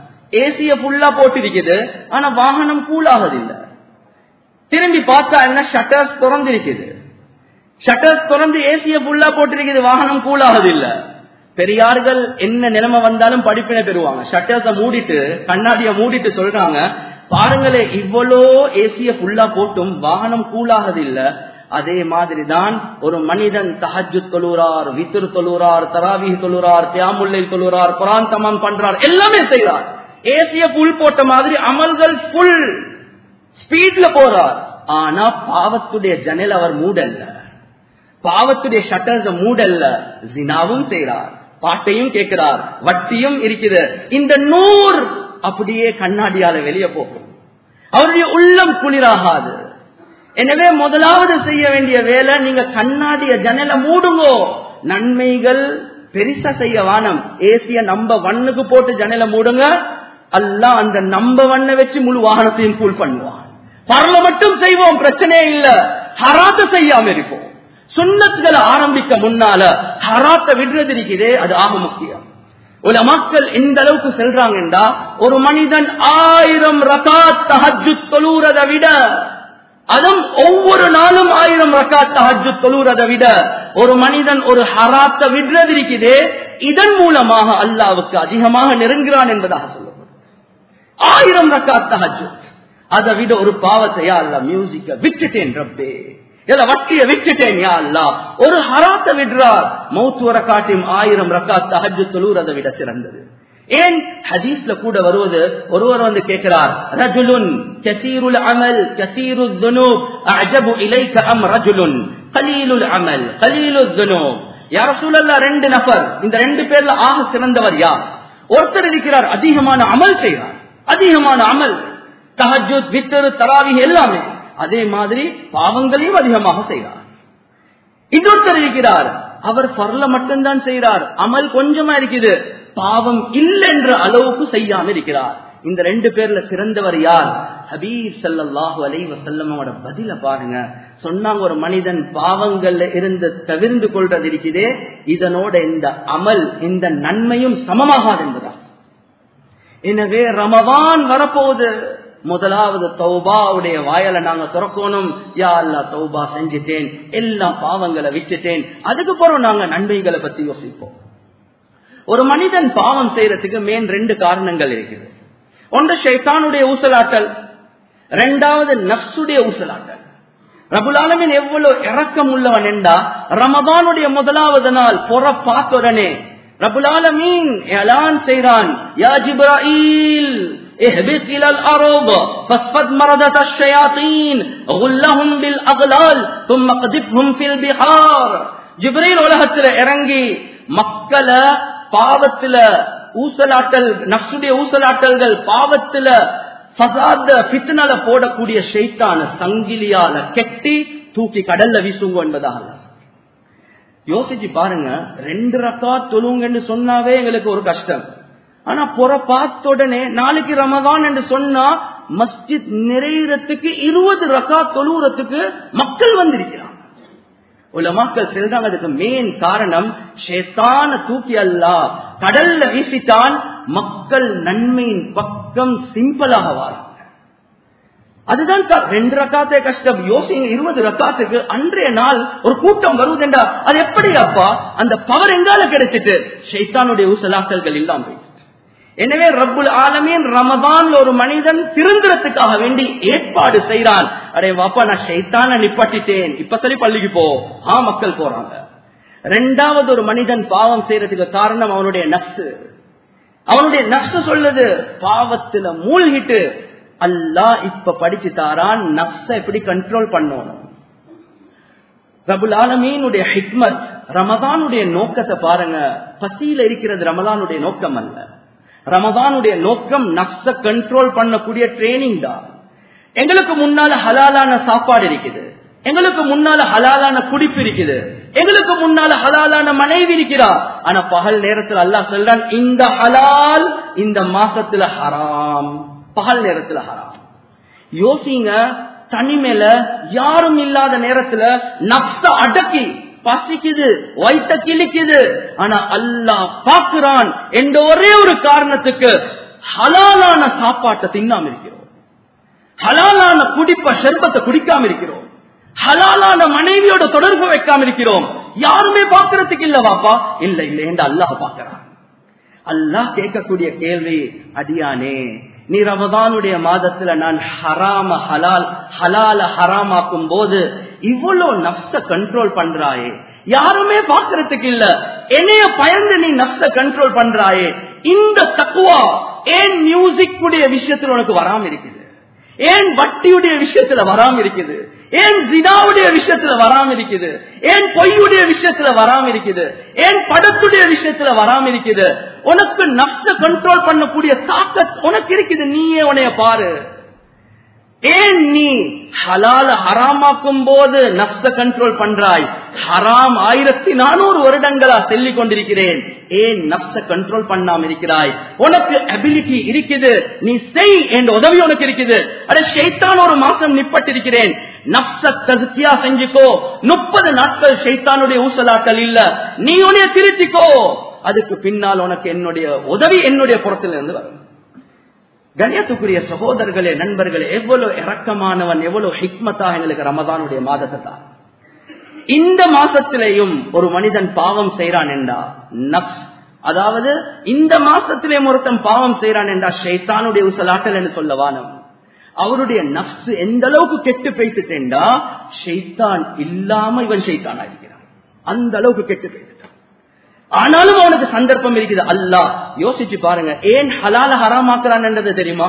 ஏசிய ஃபுல்லா போட்டிருக்குது, ஆனா வாகனம் கூலாகதில்லை. திரும்பி பார்த்தா என்ன, ஷட்டர்ஸ் திறந்திருக்குது. ஷட்டர்ஸ் திறந்து ஏசிய ஃபுல்லா போட்டிருக்குது, வாகனம் கூலாகதில்லை. பெரியார்கள் என்ன நிலைமை வந்தாலும் படிப்பினை பெறுவாங்க. ஷட்டர்ஸ மூடிட்டு கண்ணாடிய மூடிட்டு சொல்றாங்க, பாருங்களே இவ்வளோ ஏசிய ஃபுல்லா போட்டும் வாகனம் கூலாகதில்லை. அதே மாதிரிதான் ஒரு மனிதன் தஹஜ்ஜுத் தொழுறார், வித்ர் தொழுறார், தராவீஹ் தொழுறார், கியாமுல் லைல் தொழுறார், குர்ஆன் தமாம் பண்றார், எல்லாமே செய்றார். ஏசிய புல் போட்ட மாதிரி அமல்கள் புல் ஸ்பீட்ல போறார். ஆனா பாவத்துடைய ஜன்னல் அவர் மூடல்ல, பாவத்துடைய ஷட்டர்ஸ் மூடல்ல. ஜினாவும் செய்றார், பாட்டையும் கேட்கிறார், வட்டியும் இருக்குது. இந்த நூறு அப்படியே கண்ணாடியால வெளியே போகும், அவருடைய உள்ளம் குளிராகாது. எனவே முதலாவது செய்ய வேண்டிய வேலை, நீங்க கண்ணாடிய ஜன்னலை மூடுங்கோ. நன்மைகள் பெருசா செய்ய வானம். ஏசிய நம்பர் ஒன்னுக்கு போட்டு ஜன்னலை மூடுங்க, அல்லாஹ் அந்த நம்பர் ஒன்னை வச்சு முழு வாகனத்தையும் கூல் பண்ணுவான். பரல மட்டும் செய்வோம், பிரச்சனையே இல்ல. ஹராத்த செய்யாம இருப்போம். சுன்னத்துகளை ஆரம்பிக்க முன்னால ஹராத்த விடுறது இருக்கிறதே, அது ஆக முக்கியம். உலமாக்கள் எந்த அளவுக்கு செல்றாங்கன்றா, ஒரு மனிதன் ஆயிரம் ரகாத் தஹஜ்ஜுத் தொழுறதை விட, அதுவும் ஒவ்வொரு நாளும் ஆயிரம் ரகாத் தஹஜ்ஜுத் தொழுறதை விட, ஒரு மனிதன் ஒரு ஹராத்த விடுறது இருக்குதே, இதன் மூலமாக அல்லாஹ்வுக்கு அதிகமாக நெருங்குகிறான் என்பதாக சொல்லப்படும். ஆயிரம் ரகாத் தஹஜ்ஜுத், அதை விட ஒரு பாவத்தை, யா அல்லாஹ் மியூசிக்க விட்டுட்டேன் ரப்பே, இதை வட்டிய விட்டுட்டேன் யா அல்லாஹ், ஒரு ஹராத்த விடுறார். மௌத்து வர காட்டியும் ஆயிரம் ரக்காத் தஹஜ்ஜுத் தொழுறதை விட சிறந்தது. ஏன் ஹதீஸ்ல கூட வருவது, ஒருவர் வந்து கேட்கிறார், ரஜுலுன் கஸீருல் அமல் கஸீருல் ذுனூப் அஅஜபு இலைக அம் ரஜுலுன் கலீலுல் அமல் கலீலுல் ذுனூப். யா ரசூலல்லாஹ், ரெண்டு நபர், இந்த ரெண்டு பேர்ல ஆக சிறந்தவர் யார்? ஒருத்தர் இருக்கிறார் அதிகமான அமல் செய்கிறார், அதிகமான அமல், தஹஜ்ஜுத், வித்ர், தராவீஹ் எல்லாமே. அதே மாதிரி பாவங்களையும் அதிகமாக செய்கிறார். இன்னொருத்தர் இருக்கிறார், அவர் ஃபர்ல மட்டும்தான் செய்கிறார், அமல் கொஞ்சமா இருக்குது, பாவம் இல்லை என்ற அளவுக்கு செய்யாம இருக்கிறார். இந்த ரெண்டு பேர்ல சிறந்தவர் யார்? ஹபீப் ஸல்லல்லாஹு அலைஹி வஸல்லம் அவரோட பதில பாருங்க. சொன்னாங்க, ஒரு மனிதன் பாவங்கள்ல இருந்து தவிர்ந்து கொள்றது இருக்குதே, இதனோட இந்த அமல், இந்த நன்மையும் சமமாகாது என்பதா. எனவே ரமதான் வரப்போகுது, முதலாவது தௌபாவுடைய வாயலை நாங்க திறக்கணும். யா அல்லாஹ், தௌபா செஞ்சுட்டேன், எல்லா பாவங்களை விட்டுட்டேன், அதுக்கு பிறகு நாங்க நன்மைகளை பத்தி யோசிப்போம். ஒரு மனிதன் பாவம் செய்யறதுக்கு மேன் ரெண்டு காரணங்கள் இருக்குது. ஒன்று ஷைத்தானுடைய ஊசலாட்டல், இரண்டாவது நஃப்சுடைய ஊசலாட்டல். ரப்புல் ஆலமீன் எவ்வளவு இரக்கம் உள்ளவன் என்றா, ரமதானுடைய முதலாவது நாள் பொற பார்த்தோடனே ரப்புல் ஆலமீன் ஏலான் செய்றான், யா ஜிப்ராயில் اهبط الى الارض فاصفد مردة الشياطين غلهم بالاغلال ثم قذفهم في البحار. ஜிப்ரீல் உலகத்துல இறங்கி மக்களை பாவத்துல ஊசலாட்டல், நஃப்சுடைய ஊசலாட்டல்கள், பாவத்துல ஃபஸாத் ஃபித்னால போடக்கூடிய ஷைத்தான சங்கிலியால கெட்டி தூக்கி கடல்ல வீசுங்க என்பதாக. யோசிச்சு பாருங்க, ரெண்டு ரக்காத் தொழுங்கன்னு சொன்னாவே எங்களுக்கு ஒரு கஷ்டம். ஆனா புற பார்த்த உடனே நாளைக்கு ரமதான் என்று சொன்னா மஸ்ஜித் நிறையறதுக்கு இருபது ரக்காத் தொழுறதுக்கு மக்கள் வந்திருக்கிறாங்க. உலமாக்கள் சொல்றாங்க, அதுக்கு மெயின் காரணம் ஷைத்தான தூக்கி அல்லாஹ் கடல்ல வீசிட்டான், மக்கள் நன்மையின் பக்கம் சிம்பிளாக வாராங்க. அதுதான் ரெண்டு ரக்காத்தே கஷ்டம். யோசிங்க, இருபது ரக்காத்துக்கு அன்றைய நாள் ஒரு கூட்டம் வருவதுண்டா, அது எப்படி அப்பா அந்த பவர் எங்கால கிடைச்சிட்டு? ஷைத்தானுடைய ஊசலாட்டல்கள் இல்லாம போய். எனவே ரப்புல் ஆலமீன் ரமதான்ல ஒரு மனிதன் திருந்துறதுக்காக வேண்டி ஏற்பாடு செய்யறான். அடே வாப்பா, நான் ஷைத்தான நிப்பாட்டிட்டேன், இப்ப சரி பள்ளிக்கு போ. ஆ, மக்கள் போறாங்க. ரெண்டாவது, ஒரு மனிதன் பாவம் செய்யறதுக்கு காரணம் அவனுடைய நஃப்ஸ். அவனுடைய நஃப்ஸ் சொல்லுது, பாவத்துல மூழ்கிட்டு அல்லாஹ் இப்ப படிச்சு தாரான் நஃப்ஸ எப்படி கண்ட்ரோல் பண்ணணும். ரப்புல் ஆலமீனுடைய ஹிக்மத், ரமதானுடைய நோக்கத்தை பாருங்க. பசியில இருக்கிறது ரமதானுடைய நோக்கம் அல்ல. ரமதானுடைய நோக்கம் நஃப்ஸ கண்ட்ரோல் பண்ணக்கூடிய ட்ரைனிங் தான். எங்களுக்கு முன்னால ஹலாலான சாப்பாடு இருக்குது, எங்களுக்கு முன்னால ஹலாலான குடிப்பு இருக்குது, எங்களுக்கு முன்னால ஹலாலான மனைவி இருக்கிறா. ஆனா பகல் நேரத்தில் அல்லாஹ் சொல்றான், இந்த ஹலால் இந்த மாசத்துல ஹராம், பகல் நேரத்துல ஹராம். யோசிங்க, தனிமையில யாரும் இல்லாத நேரத்துல நப்ச அடக்கி பசிக்குது, வயிற்ற கிழிக்குது, ஆனா அல்லாஹ் பாக்குறான் என்ற ஒரே ஒரு காரணத்துக்கு ஹலாலான சாப்பாட்டை தின்னாம இருக்கிறோம், ஹலாலான குடிப்ப ஷர்பத்தை குடிக்காம இருக்கிறோம், ஹலாலான மனைவியோட தொடர்பு வைக்காம இருக்கிறோம். யாருமே பாக்குறதுக்கு இல்ல வாப்பா, இல்ல இல்ல என்று அல்லாஹ் பாக்குறான். அல்லாஹ் கேட்கக்கூடிய கேள்வி, அடியானே நீ ரமதானுடைய மாதத்துல நான் ஹராம ஹலால் ஹலால ஹராமாக்கும் போது இவ்வளவு நப்ச கண்ட்ரோல் பண்றாயே, யாருமே பாக்குறதுக்கு இல்ல, என்னைய பயந்து நீ நப்ச கண்ட்ரோல் பண்றாயே, இந்த தக்குவா ஏன் மியூசிக் உடைய விஷயத்துல உனக்கு வராம இருக்குது, ஏன் வட்டியுடைய விஷயத்துல வராம இருக்குது, ஏன் ஜினாவுடைய விஷயத்துல வராம இருக்குது, ஏன் பொய்யுடைய விஷயத்துல வராம இருக்குது, ஏன் படத்துடைய விஷயத்துல வராம இருக்குது? உனக்கு நப்ச கண்ட்ரோல் பண்ணக்கூடிய தாக்கத் உனக்கு இருக்குது, நீயே உன்னைய பாரு. ஏன் நீ ஹலால ஹராமாக்கும் போது நப்ச கண்ட்ரோல் பண்றாய்? ஹராம் ஆயிரத்தி நானூறு வருடங்களா சொல்லிக் கொண்டிருக்கிறேன், ஏன் நப்ச கண்ட்ரோல் பண்ணாம இருக்கிறாய்? உனக்கு அபிலிட்டி இருக்குது, நீ செய் என்ற உதவி உனக்கு இருக்குது. அட ஷைத்தான் ஒரு மாசம் நிப்பட்டிருக்கிறேன், நப்ச தஸ்கியா செஞ்சுக்கோ, முப்பது நாட்கள் ஷைத்தானுடைய ஊசலாட்டல் இல்ல, நீ உன்னைய திருத்திக்கோ, அதுக்கு பின்னால் உனக்கு என்னுடைய உதவி என்னுடைய புறத்தில் இருந்து வரும். கண்ணியத்துக்குரிய சகோதரர்களே, நண்பர்களே, எவ்வளவு இரக்கமானவன், எவ்வளவு ஹிக்மத்தாக எங்களுக்கு ரமதானுடைய மாதத்தை தான். இந்த மாசத்திலேயும் ஒரு மனிதன் பாவம் செய்யறான் என்றா நப்ஸ், அதாவது இந்த மாசத்திலேயும் ஒருத்தன் பாவம் செய்யறான் என்றா ஷைத்தானுடைய உசலாட்டல் என்று சொல்லவானம். அவருடைய நப்சு எந்த அளவுக்கு கெட்டு போய்த்துட்டேன்டா, ஷைத்தான் இல்லாம இவன் ஷைத்தான் ஆகிறான், அந்த அளவுக்கு கெட்டு போய்த்துட்டான். ஆனாலும் அவனுக்கு சந்தர்ப்பம் இருக்குது. அல்லாஹ் யோசிச்சு பாருங்க, ஏன் ஹலால ஹராமாக்குறான் என்றது தெரியுமா?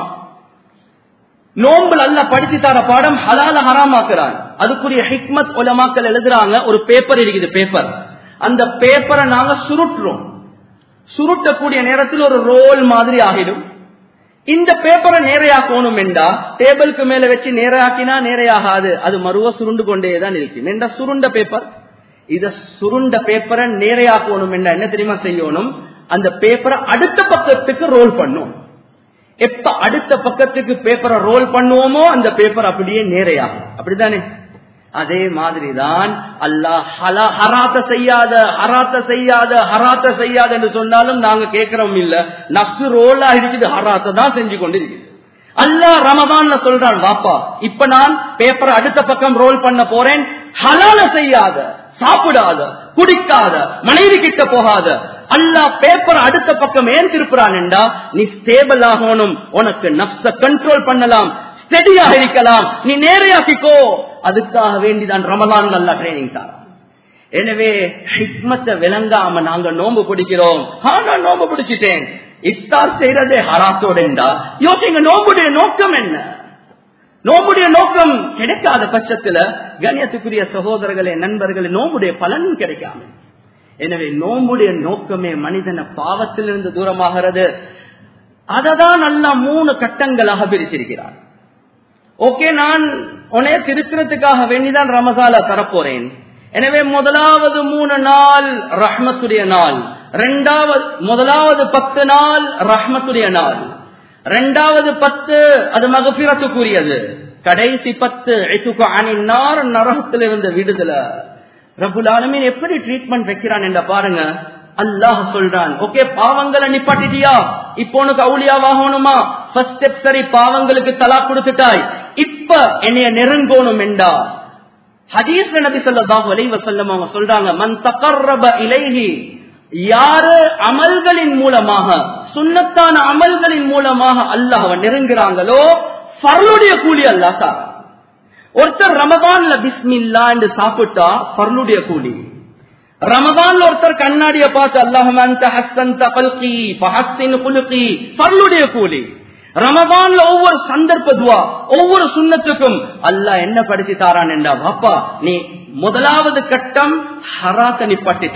நோம்புல அல்லாஹ் படிச்சு தர பாடம் ஹலால ஹராமாக்குறான். அதுக்குரிய ஹிக்மத் உலமாக்கள் எழுதுறாங்க. ஒரு பேப்பர் இருக்குது, பேப்பர், அந்த பேப்பரை நாங்க சுருட்டுறோம், சுருட்டக்கூடிய நேரத்தில் ஒரு ரோல் மாதிரி ஆகிடும். இந்த பேப்பரை நேரையாக்கணும் என்றா டேபிளுக்கு மேல வச்சு நேரையாக்கினா நேரையாகாது, அது மறுவ சுருண்டு கொண்டேதான் இருக்கும். என்றா சுருண்ட பேப்பர், இத சுருண்ட பேப்பரை நேரையாக்கணும் என்ன என்ன தெரியுமா செய்யணும்? அந்த பேப்பரை அடுத்த பக்கத்துக்கு ரோல் பண்ணும். எப்ப அடுத்த பக்கத்துக்கு பேப்பரை ரோல் பண்ணுவோமோ அந்த பேப்பர் அப்படியே நேரையாகும். அப்படித்தானே? அதே மாதிரிதான் அல்லாஹ் ஹலா ஹராத்த செய்யாத ஹராத்த செய்யாத ஹராத்த செய்யாத என்று சொன்னாலும் நாங்க கேட்கிறோம் இல்ல, நப்சு ரோலா இருக்குது, ஹராத்த தான் செஞ்சு கொண்டு இருக்குது. அல்லாஹ் ரமதான்ல சொல்றான், வாப்பா இப்ப நான் பேப்பரை அடுத்த பக்கம் ரோல் பண்ண போறேன், ஹலால செய்யாத, சாப்பிடாத, குடிக்காத, மனைவி கிட்ட போகாத. அல்லாஹ் பேப்பர் அடுத்த பக்கம் ஏன் திருப்புறான் என்றா, நீ ஸ்டேபிள் ஆகணும், உனக்கு நப்ச கண்ட்ரோல் பண்ணலாம், ஸ்டெடியாக இருக்கலாம், நீ நேரையாக்கிக்கோ. அதுக்காக வேண்டிதான் ரமலான் நல்லா ட்ரைனிங் தான். எனவே ஹிக்மத்தை விளங்காம நாங்க நோம்பு பிடிக்கிறோம். நான் நோம்பு பிடிச்சிட்டேன், இஃப்தார் செய்யறதே ஹராத்தோட என்றா யோசிங்க, நோம்புடைய நோக்கம் என்ன? நோம்புடைய நோக்கம் கிடைக்காத பட்சத்துல கண்ணியத்துக்குரிய சகோதரர்களே, நண்பர்களே, நோம்புடைய பலன் கிடைக்காம. எனவே நோம்புடைய நோக்கமே மனிதனை பாவத்திலிருந்து தூரமாகிறது. அததான் நல்லா மூணு கட்டங்களாக பிரிச்சிருக்கிறார். ஓகே, நான் உன்னைய திருத்துறதுக்காக வேண்டிதான் ரமசாலா தரப்போறேன். எனவே முதலாவது மூணு நாள் ரஹ்மத்துடைய நாள், இரண்டாவது முதலாவது பத்து நாள் ரஹ்மத்துடைய நாள், இரண்டாவது பத்து அது மகஃபிரத்துக்குரியது, கடைசி பத்து இத்துக்கு அனின்னார், நரகத்திலிருந்து விடுதலை. ரப்புல் ஆலமீன் எப்படி ட்ரீட்மெண்ட் வைக்கிறான் என்ற பாருங்க. அல்லாஹ் சொல்றான், ஓகே பாவங்களை நிப்பாட்டிட்டியா, இப்போ உனக்கு அவுலியாவாகணுமா? ஃபர்ஸ்ட் ஸ்டெப் சரி, பாவங்களுக்கு தலா கொடுத்துட்டாய், இப்ப என்னைய நெருங்கணும் என்றா ஹதீஸ்ல நபி ஸல்லல்லாஹு அலைஹி வஸல்லம் அவங்க சொல்றாங்க, மன் தகர்ரப இலைஹி, யாரு அமல்களின் மூலமாக, சுன்னத்தான அமல்களின் மூலமாக அல்லாஹ்வை நெருங்குறாங்களோ ஃபர்லுடைய கூலி அல்லாஹ் தரான். ஒருத்தர் ரமதான்ல பிஸ்மில்லா என்று சாப்பிட்டா ஃபர்லுடைய கூலி. ரமதான்ல ஒருத்தர் கண்ணாடிய பார்த்து அல்லாஹும்ம அன்த ஹஸ்ஸன்த கல்கி ஃபஹஸ்ஸின் குலுகி, ஃபர்லுடைய கூலி. ரமதான்ல ஒவ்வொரு சந்தர்ப்ப துவா, ஒவ்வொரு சுன்னத்துக்கும் அல்லாஹ் என்ன படிச்சு தாரான் என்றா, பாப்பா நீ முதலாவது கட்டம் ஹராத்த நிப்பாட்டிட்டாய்,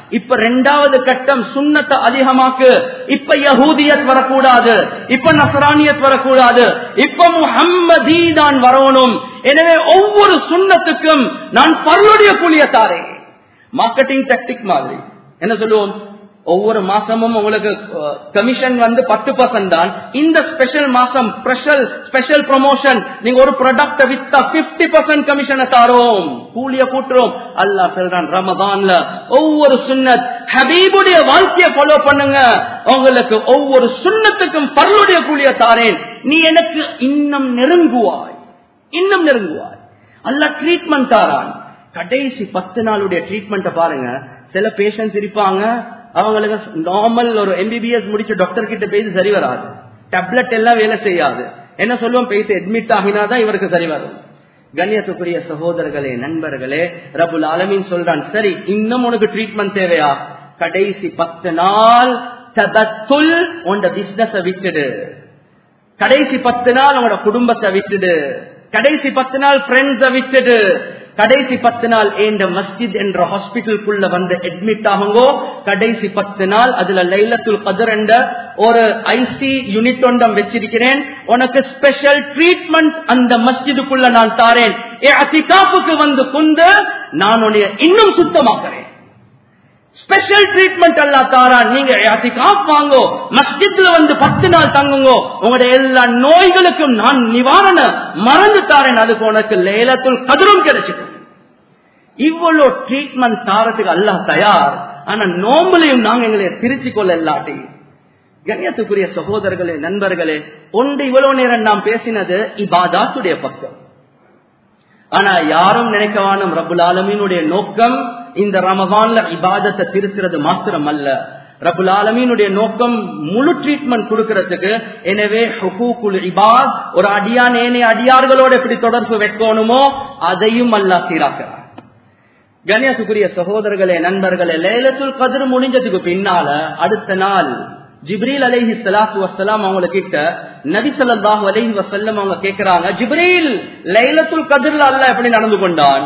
இப்ப ரெண்டாவது கட்டம் சுன்னத்தை அதிகமாக்கு. இப்ப யஹூதியத் வரக்கூடாது, இப்ப நஸ்ரானியத் வரக்கூடாது, இப்ப முஹம்மதி தான் வரணும். எனவே ஒவ்வொரு சுன்னத்துக்கும் நான் பர்லுடைய கூலிய தாரேன். மார்க்கெட்டிங் டாக்டிக் மாதிரி என்ன சொல்லுவோம், ஒவ்வொரு மாசமும் உங்களுக்கு கமிஷன் வந்து பத்து பர்சன்ட் தான். இந்த ஸ்பெஷல் மாசம் ஸ்பெஷல் ஸ்பெஷல் ப்ரமோஷன், நீங்க ஒரு ப்ராடக்ட் வித்தா பிப்டி பர்சன்ட் கமிஷனை தாரோம், கூலிய கூட்டுறோம். அல்லாஹ் சொல்றான் ரமதான்ல ஒவ்வொரு சுன்னத் ஹபீபுடைய வாழ்க்கையை ஃபாலோ பண்ணுங்க, உங்களுக்கு ஒவ்வொரு சுன்னத்துக்கும் பர்லுடைய கூலிய தாரேன், நீ எனக்கு இன்னும் நெருங்குவாய், இன்னும் நெருங்குவாய். அல்லாஹ் ட்ரீட்மெண்ட் தாரான். கடைசி பத்து நாளுடைய ட்ரீட்மெண்ட்டை பாருங்க. சில பேஷண்ட்ஸ் இருப்பாங்க, அவங்களுக்கு நார்மல் ஒரு எம்பிபிஎஸ் முடிச்ச டாக்டர் கிட்ட பேசி சரி வராது, டேப்லெட் எல்லாம் வேலை செய்யாது. என்ன சொல்லுவோம், பேசி அட்மிட் ஆகினாதான் இவருக்கு சரி வரும். கண்ணியத்துக்குரிய சகோதரர்களே, நண்பர்களே, ரப்புல் ஆலமீன் சொல்றான், சரி இன்னும் உனக்கு ட்ரீட்மெண்ட் தேவையா, கடைசி பத்து நாள் தபத்துல் உண்ட பிசினஸ விட்டுடு, கடைசி பத்து நாள் உங்களோட குடும்பத்தை விட்டுடு, கடைசி பத்து நாள் ஃப்ரெண்ட்ஸ விட்டுடு, கடைசி பத்து நாள் இந்த மஸ்ஜித் என்ற ஹாஸ்பிட்டலுக்குள்ள வந்து அட்மிட் ஆகுங்கோ. கடைசி பத்து நாள் அதுல லைலத்துல் கத்ர் என்ற ஒரு ஐசி யூனிட் ஒன்றம் வச்சிருக்கிறேன், உனக்கு ஸ்பெஷல் ட்ரீட்மெண்ட் அந்த மஸ்ஜிதுக்குள்ள நான் தாரேன். இஅ்திகாஃபுக்கு வந்து குந்து நான் உன்னை இன்னும் சுத்தமாக்குறேன். ஸ்பெஷல் ட்ரீட்மெண்ட் அல்லா தாரா. நீங்க இஅ்திகாஃப் வாங்கோ, மஸ்ஜித்ல வந்து பத்து நாள் தங்குங்கோ, உங்களுடைய எல்லா நோய்களுக்கும் நான் நிவாரண மறந்து தாரேன். அதுக்கு உனக்கு லைலத்துல் கத்ரும் கிடைச்சிடும். இவ்வளவு ட்ரீட்மெண்ட் தாரத்துக்கு அல்லாஹ் தயார். ஆனா நோம்புலையும் நாங்க எங்களை திருத்திக் கொள்ள இல்லாட்டி. கண்ணியத்துக்குரிய சகோதரர்களே, நண்பர்களே, ஒன்று இவ்வளவு நேரம் நாம் பேசினது இபாதாத்துடைய பக்கம். ஆனா யாரும் நினைக்கவானும் ரப்புல் ஆலமீனுடைய நோக்கம் இந்த ரமதான்ல இபாதத்தை திருத்துறது மாத்திரம் அல்ல. ரப்புல் ஆலமீனுடைய நோக்கம் முழு ட்ரீட்மெண்ட் கொடுக்கிறதுக்கு. எனவே ஹுகூகுல் இபாத், ஒரு அடியான் ஏனைய அடியார்களோட எப்படி தொடர்பு வைக்கணுமோ அதையும் அல்லாஹ் சீராக்கிறார். கண்ணியத்துக்குரிய சகோதரர்களே, நண்பர்களே, லைலத்துல் கத்ர் முடிஞ்சதுக்கு பின்னால அடுத்த நாள் ஜிப்ரீல் அலைஹி ஸலாத்து வஸ்ஸலாம் அவங்க கிட்ட நபி ஸல்லல்லாஹு அலைஹி வஸல்லம் அவங்க கேக்குறாங்க, ஜிப்ரீல் லைலத்துல் கத்ர்ல அல்லாஹ் எப்படி நடந்து கொண்டான்,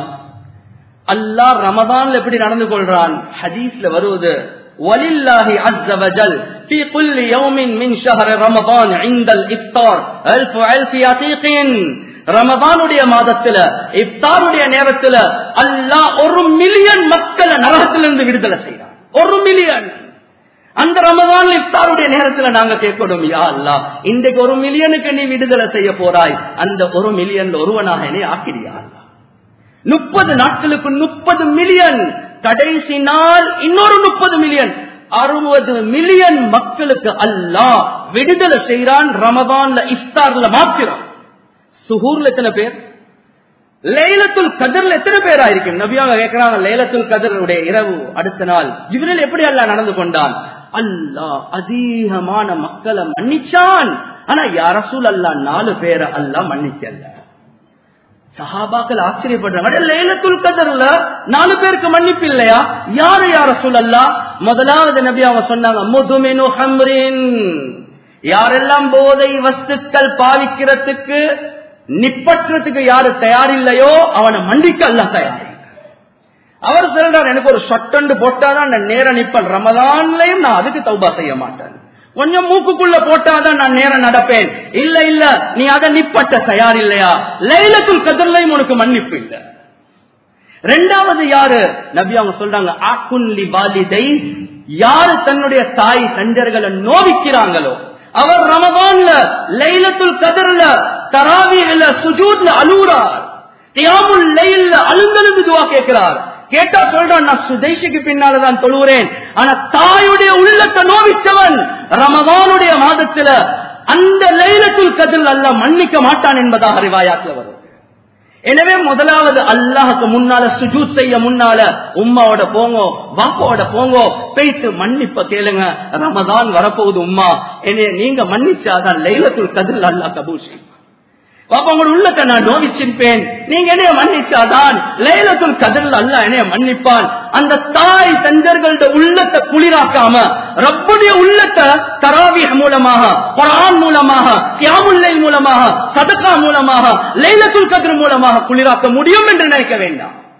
அல்லாஹ் ரமதான்ல எப்படி நடந்து கொள்றான்? ஹதீஸ்ல வருவது, வலில்லாஹி அஸ்ஸ வஜல் ஃபீ குல்லி யௌமின் மின் ஷஹர் ரமதான் இன்தல் இஃப்தார் அல்ஃபு அல்ஃபி அதீகின். ரமதானுடைய மாதத்துல இஃப்தாருடைய நேரத்துல அல்லாஹ் ஒரு மில்லியன் மக்களை நரகத்திலிருந்து விடுதலை செய்றான். ஒரு மில்லியன். அந்த ரமதான் இஃப்தாருடைய நேரத்துல நாங்க கேட்கணும், யா அல்லாஹ் இன்றைக்கு ஒரு மில்லியனுக்கு நீ விடுதலை செய்ய போறாய், அந்த ஒரு மில்லியன் ஒருவனாக என்னை ஆக்கிறியா அல்லாஹ். முப்பது நாட்களுக்கு முப்பது மில்லியன், கடைசி நாள் இன்னொரு முப்பது மில்லியன், அறுபது மில்லியன் மக்களுக்கு அல்லாஹ் விடுதலை செய்யறான் ரமதான்ல இஃப்தார்ல மாத்திரம். சுஹூர்ல எத்தனை பேர், லைலத்துல் கத்ர்ல எத்தனை பேரா இருக்கும்? நபியாக கேட்கிறாங்க, லைலத்துல் கத்ருடைய இரவு அடுத்த நாள் ஜிப்ரீல் எப்படி அல்லாஹ் நடந்து கொண்டான்? அல்லாஹ் அதிகமான மக்களை மன்னிச்சான். ஆனா யா ரசூலல்லாஹ் நாலு பேரை அல்லாஹ் மன்னிக்கல. சஹாபாக்கள் ஆச்சரியப்படுறாங்க, லைலத்துல் கத்ர்ல நாலு பேருக்கு மன்னிப்பு இல்லையா? யாரு யா ரசூலல்லாஹ்? முதலாவது நபி அவங்க சொன்னாங்க, முதுமினு ஹம்ரின், யாரெல்லாம் போதை வஸ்துக்கள் பாவிக்கிறதுக்கு நிப்பற்றதுக்கு யாரு தயாரில்லையோ அவனை மன்னிக்க அல்லாஹ் தயாரி. அவர் சொல்றார், எனக்கு ஒரு ஷொட்டண்டு போட்டாதான் நான் நேர நிப்பன், ரமதான்லயும் நான் அதுக்கு தௌபா செய்ய மாட்டேன், கொஞ்சம் மூக்குக்குள்ள போட்டாதான் நான் நேரம் நடப்பேன். இல்ல இல்ல, நீ அதை நிப்பட்ட தயார் இல்லையா, லைலத்துல் கத்ர்லயும் உனக்கு மன்னிப்பு இல்ல. ரெண்டாவது யாரு? நபி அவங்க சொல்றாங்க, ஆக்குன் லி வாலிதை, யாரு தன்னுடைய தாய் தஞ்சர்களை நோவிக்கிறாங்களோ அவர் ரமதான்ல லைலத்துல் கத்ர்ல தராவீஹ்ல சுஜூத்ல அழுறார், கியாமுல் லைல்ல அழுந்தழுந்து துஆ கேட்கிறார். கேட்டா சொல்றான், நான் சுதைஷிக்கு பின்னால்தான் தொழுகிறேன், ஆனா தாயுடைய உள்ளத்தை நோவிச்சவன் ரமதானுடைய மாதத்துல அந்த லைலத்துல் கத்ர் அல்லாஹ் மன்னிக்க மாட்டான் என்பதாக ரிவாயாத்துல வரும். எனவே முதலாவது அல்லாஹுக்கு முன்னால சுஜூத் செய்ய முன்னால உம்மாவோட போங்கோ, வாப்பாவோட போங்கோ, போயிட்டு மன்னிப்ப கேளுங்க. ரமதான் வரப்போகுது உம்மா, என்னைய நீங்க மன்னிச்சாதான் லைலத்துல் கத்ர் அல்லாஹ் கபூல் செய்வான். பாப்பா உங்களோட உள்ளத்தை நான் நோவிச்சிருப்பேன், நீங்க என்னைய மன்னிச்சாதான் லைலத்துல் கத்ர் அல்லாஹ் என்னைய மன்னிப்பான். அந்த தாய் தஞ்சர்களோட உள்ளத்தை குளிராக்காம ரப்புடைய உள்ளத்தை தராவீஹ் மூலமாக, குர்ஆன் மூலமாக, கியாமுல் லைல் மூலமாக, சதகா மூலமாக, லைலத்துல் கத்ர் மூலமாக குளிராக்க முடியும் என்று நினைக்க வேண்டாம்.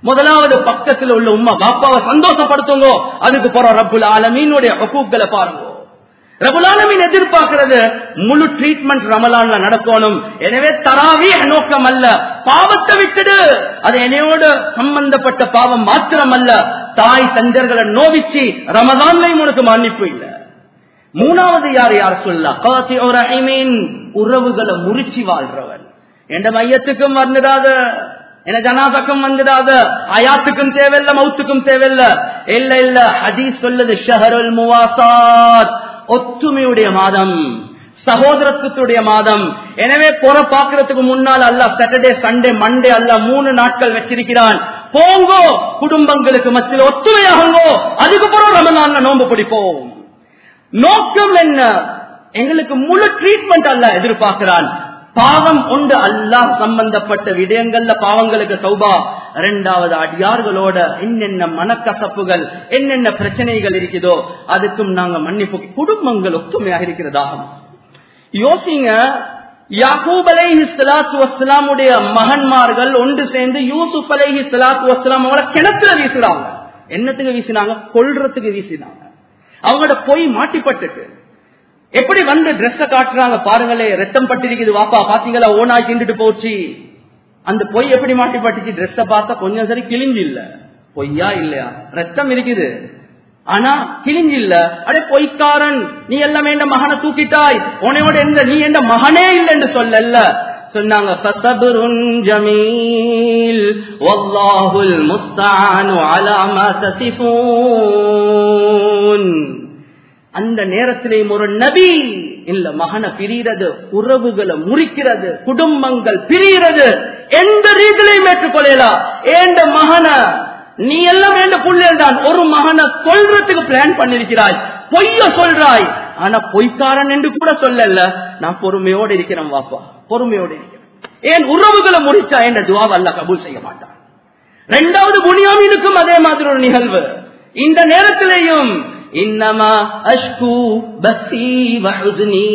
முதலாவது பக்கத்தில் உள்ள உம்மா பாப்பாவை சந்தோஷப்படுத்துங்க. அதுக்கு போற ரப்புல் ஆலமீனுடைய ஹுக்கூக்களை பாருங்க. ரப்புல் ஆலமீன் எதிர்பார்க்கிறது முழு ட்ரீட்மெண்ட் ரமலான்ல நடக்கணும். எனவே தராவீஹ் நோக்கம் அல்ல, பாவத்தை விட்டுடு. அது என்னையோட சம்பந்தப்பட்ட பாவம் மாத்திரம் அல்ல, தாய் தஞ்சர்களை நோவிச்சு ரமலான்லையும் உனக்கு மன்னிப்பு இல்லை. மூணாவது யார் யார் சொல்ல உறவுகளை முறிச்சு வாழ்றவன். எந்த மையத்துக்கும் வந்துடாத, என ஜனாதக்கும் வந்துடாத, ஆயாத்துக்கும் தேவையில்ல, மௌத்துக்கும் தேவையில்ல. இல்ல இல்ல, ஹதீஸ் சொல்லுது ஷஹருல் முவாசாத், ஒத்துமையுடைய மாதம், சகோதரத்துடைய மாதம். எனவே குறை பாக்குறதுக்கு முன்னால் அல்ல சாட்டர்டே சண்டே மண்டே அல்ல மூணு நாட்கள் வச்சிருக்கிறான். போங்கோ குடும்பங்களுக்கு மத்தியில் ஒத்துமையாகுங்கோ. அதுக்கப்புறம் ரமலான்ல நோன்பு பிடிப்போம். நோக்கம் என்ன? எங்களுக்கு முழு ட்ரீட்மெண்ட் அல்ல எதிர்பார்க்கிறான். பாவம் உண்டு, அல்லாஹ் சம்பந்தப்பட்ட விடயங்கள்ல பாவங்களுக்கு தௌபா. இரண்டாவது அடியார்களோட என்னென்ன மனக்கசப்புகள் என்னென்ன பிரச்சனைகள் இருக்குதோ அதுக்கும் நாங்க மன்னிப்பு. குடும்பங்கள் ஒத்துமையாக இருக்கிறதா யோசிங்க. யாக்கூப் அலைஹி ஸலாத்து வஸ்ஸலாமுடைய மகன்மார்கள் ஒன்று சேர்ந்து யூசுப் அலைஹி ஸலாத்து வஸ்ஸலாம் அவங்கள கிணத்துல வீசுறாங்க. என்னத்துக்கு வீசினாங்க? கொல்றதுக்கு வீசினாங்க. அவங்களோட போய் மாட்டிப்பட்டுட்டு எப்படி வந்து டிரெஸ் காட்டுறாங்க பாருங்களே, ரத்தம் பட்டிருக்குது, வாப்பா பாத்தீங்களா ஓனாய் திண்டுட்டு போச்சு. அந்த பொய் எப்படி மாட்டிப்பட்டுச்சு? டிரெஸ் பார்த்தா கொஞ்சம் சரி கிழிஞ்சு இல்ல, பொய்யா இல்லையா? ரத்தம் இருக்குது ஆனா கிழிஞ்சு இல்ல. அடே பொய்க்காரன், நீ எல்லாம் என்ற மகனை தூக்கிட்டாய், உனையோட எந்த நீ என்ற மகனே இல்லை என்று சொல்லல. சொன்னாங்க ஃபஸப்ருன் ஜமீல் வல்லாஹுல் முஸ்தஆனு அலா மா தஸிஃபூன். அந்த நேரத்திலேயும் ஒரு நபி இல்ல, மகனை பிரிகிறது, உறவுகளை முறிக்கிறது, குடும்பங்கள் பிரிகிறது, எந்த ரீதியிலையும் ஏற்றுக்கொள்ளலாம். ஏண்ட மகன நீ எல்லாம் வேண்ட புள்ளல் தான், ஒரு மகனை கொல்றதுக்கு பிளான் பண்ணிருக்கிறாய், பொய்ய சொல்றாய். ஆனா பொய்க்காரன் என்று கூட சொல்லல. நான் பொறுமையோடு இருக்கிறேன் வாப்பா, பொறுமையோடு இருக்கிறேன். ஏன் உறவுகளை முறிச்சா என்ற துஆவை அல்லாஹ் கபூல் செய்ய மாட்டான். இரண்டாவது புனியாமீனுக்கும் அதே மாதிரி ஒரு நிகழ்வு. இந்த நேரத்திலேயும் இன்னமா அஷ்கு பஸீ வ ஹுஸ்னி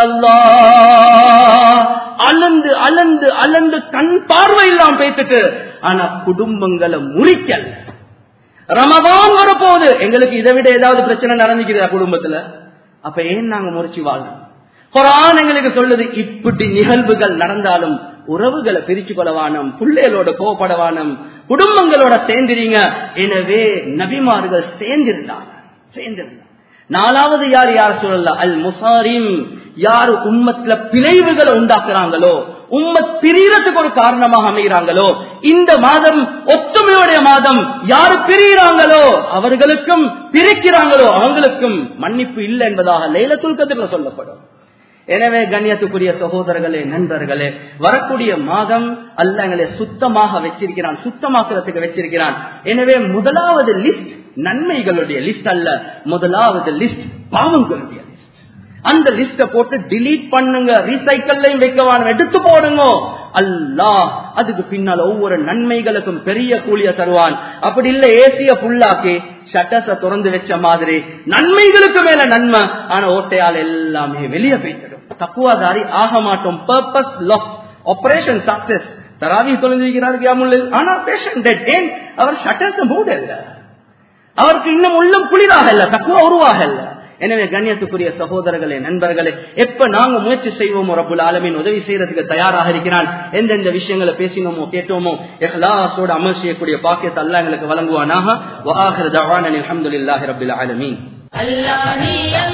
இலல்லாஹ், அலந்து அலந்து அலந்து கண் பார்வை இல்லாம பேசிட்டு, ஆனா குடும்பங்களை முறிக்கல. ரமதான் வரப்போது எங்களுக்கு இதை விட ஏதாவது பிரச்சனை நடந்துக்கிறதா குடும்பத்துல? அப்ப ஏன் நாங்க முறிச்சு வாழணும்? குர்ஆன் எங்களுக்கு சொல்லுது, இப்படி நிகழ்வுகள் நடந்தாலும் உறவுகளை பிரிச்சு கொள்ளவானம், பிள்ளைகளோட கோபப்படவானம், குடும்பங்களோட சேர்ந்திருங்க. எனவே நபிமார்கள் சேர்ந்திருந்தாங்க சேர்ந்திருந்தாங்க நாலாவது யார் யார் சொல்லலாம்? அல் முசாரிம், யாரு உம்மத்துல பிளவுகளை உண்டாக்குறாங்களோ, உம்மத் பிரியறதுக்கு ஒரு காரணமாக அமைகிறாங்களோ, இந்த மாதம் ஒத்துமையுடைய மாதம், யாரு பிரிகிறாங்களோ அவர்களுக்கும் பிரிக்கிறாங்களோ அவங்களுக்கும் மன்னிப்பு இல்லை என்பதாக லைலத்துல் கத்ர்ல சொல்லப்படும். எனவே கண்ணியத்துக்குரிய சகோதரர்களே, நண்பர்களே, வரக்கூடிய மாதம் அல்லாஹ் எங்களை சுத்தமாக வச்சிருக்கிறான், சுத்தமாக்குறதுக்கு வச்சிருக்கிறான். எனவே முதலாவது லிஸ்ட் நன்மைகளுடைய லிஸ்ட் அல்ல, முதலாவது லிஸ்ட் பாவங்களுடைய லிஸ்ட். அந்த லிஸ்ட போட்டு டிலீட் பண்ணுங்க, ரீசைக்கிள்லையும் வைக்கவான எடுத்து போடுங்க. அல்லாஹ் அதுக்கு பின்னால் ஒவ்வொரு நன்மைகளுக்கும் பெரிய கூலிய தருவான். அப்படி இல்ல ஏசிய புல்லாக்கி ஷட்டஸ திறந்து வச்ச மாதிரி நன்மைகளுக்கு மேல நன்மை, ஆனா ஓட்டையால் எல்லாமே வெளியே போய்த்திடும். தக்குவாதாரி ஆக மாட்டோம். Purpose loss, operation success. தராவி தொலைஞ்சிருக்கிறார் ஆனா பேஷண்ட் டெட். ஏன்? அவர் ஷட்டஸ மூட இல்ல, அவருக்கு இன்னும் உள்ளம் குளிராக இல்ல, தக்குவா உருவாக இல்ல. எனவே கண்ணியத்துக்குரிய சகோதரர்களே, நண்பர்களே, எப்ப நாங்க முயற்சி செய்வோமோ ரப்புல் ஆலமீன் உதவி செய்யறதுக்கு தயாராக இருக்கிறான். எந்தெந்த விஷயங்களை பேசினோமோ கேட்டோமோ இஹ்லாஸோட அமல் செய்யக்கூடிய பாக்கியத்தை அல்லாஹ் எங்களுக்கு வழங்குவானாக. வ ஆகிரு தஅவானா அல்ஹம்துலில்லாஹி ரப்பில் ஆலமீன். அல்லாஹி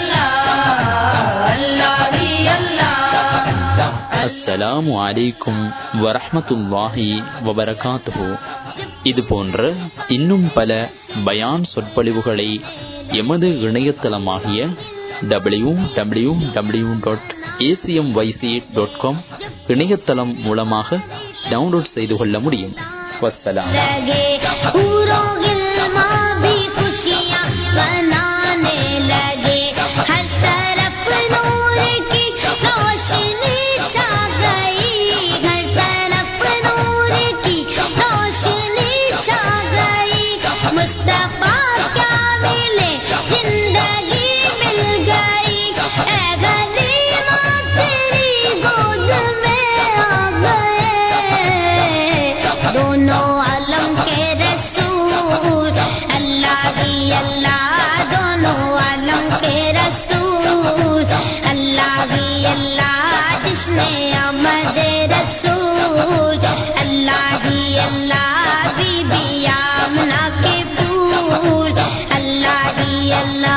அல்லாஹ் அல்லாஹி அல்லாஹ். அஸ்ஸலாமு அலைக்கும் வரஹ்மத்துல்லாஹி வபரகாத்துஹு. இது போன்ற இன்னும் பல பயான் சொற்பொழிவுகளை எமது இணையதளமாகிய W W W dot ACMYC dot com இணையதளம் மூலமாக டவுன்லோட் செய்து கொள்ள முடியும். வஸ்ஸலாம். दोनों आलम के அல்லா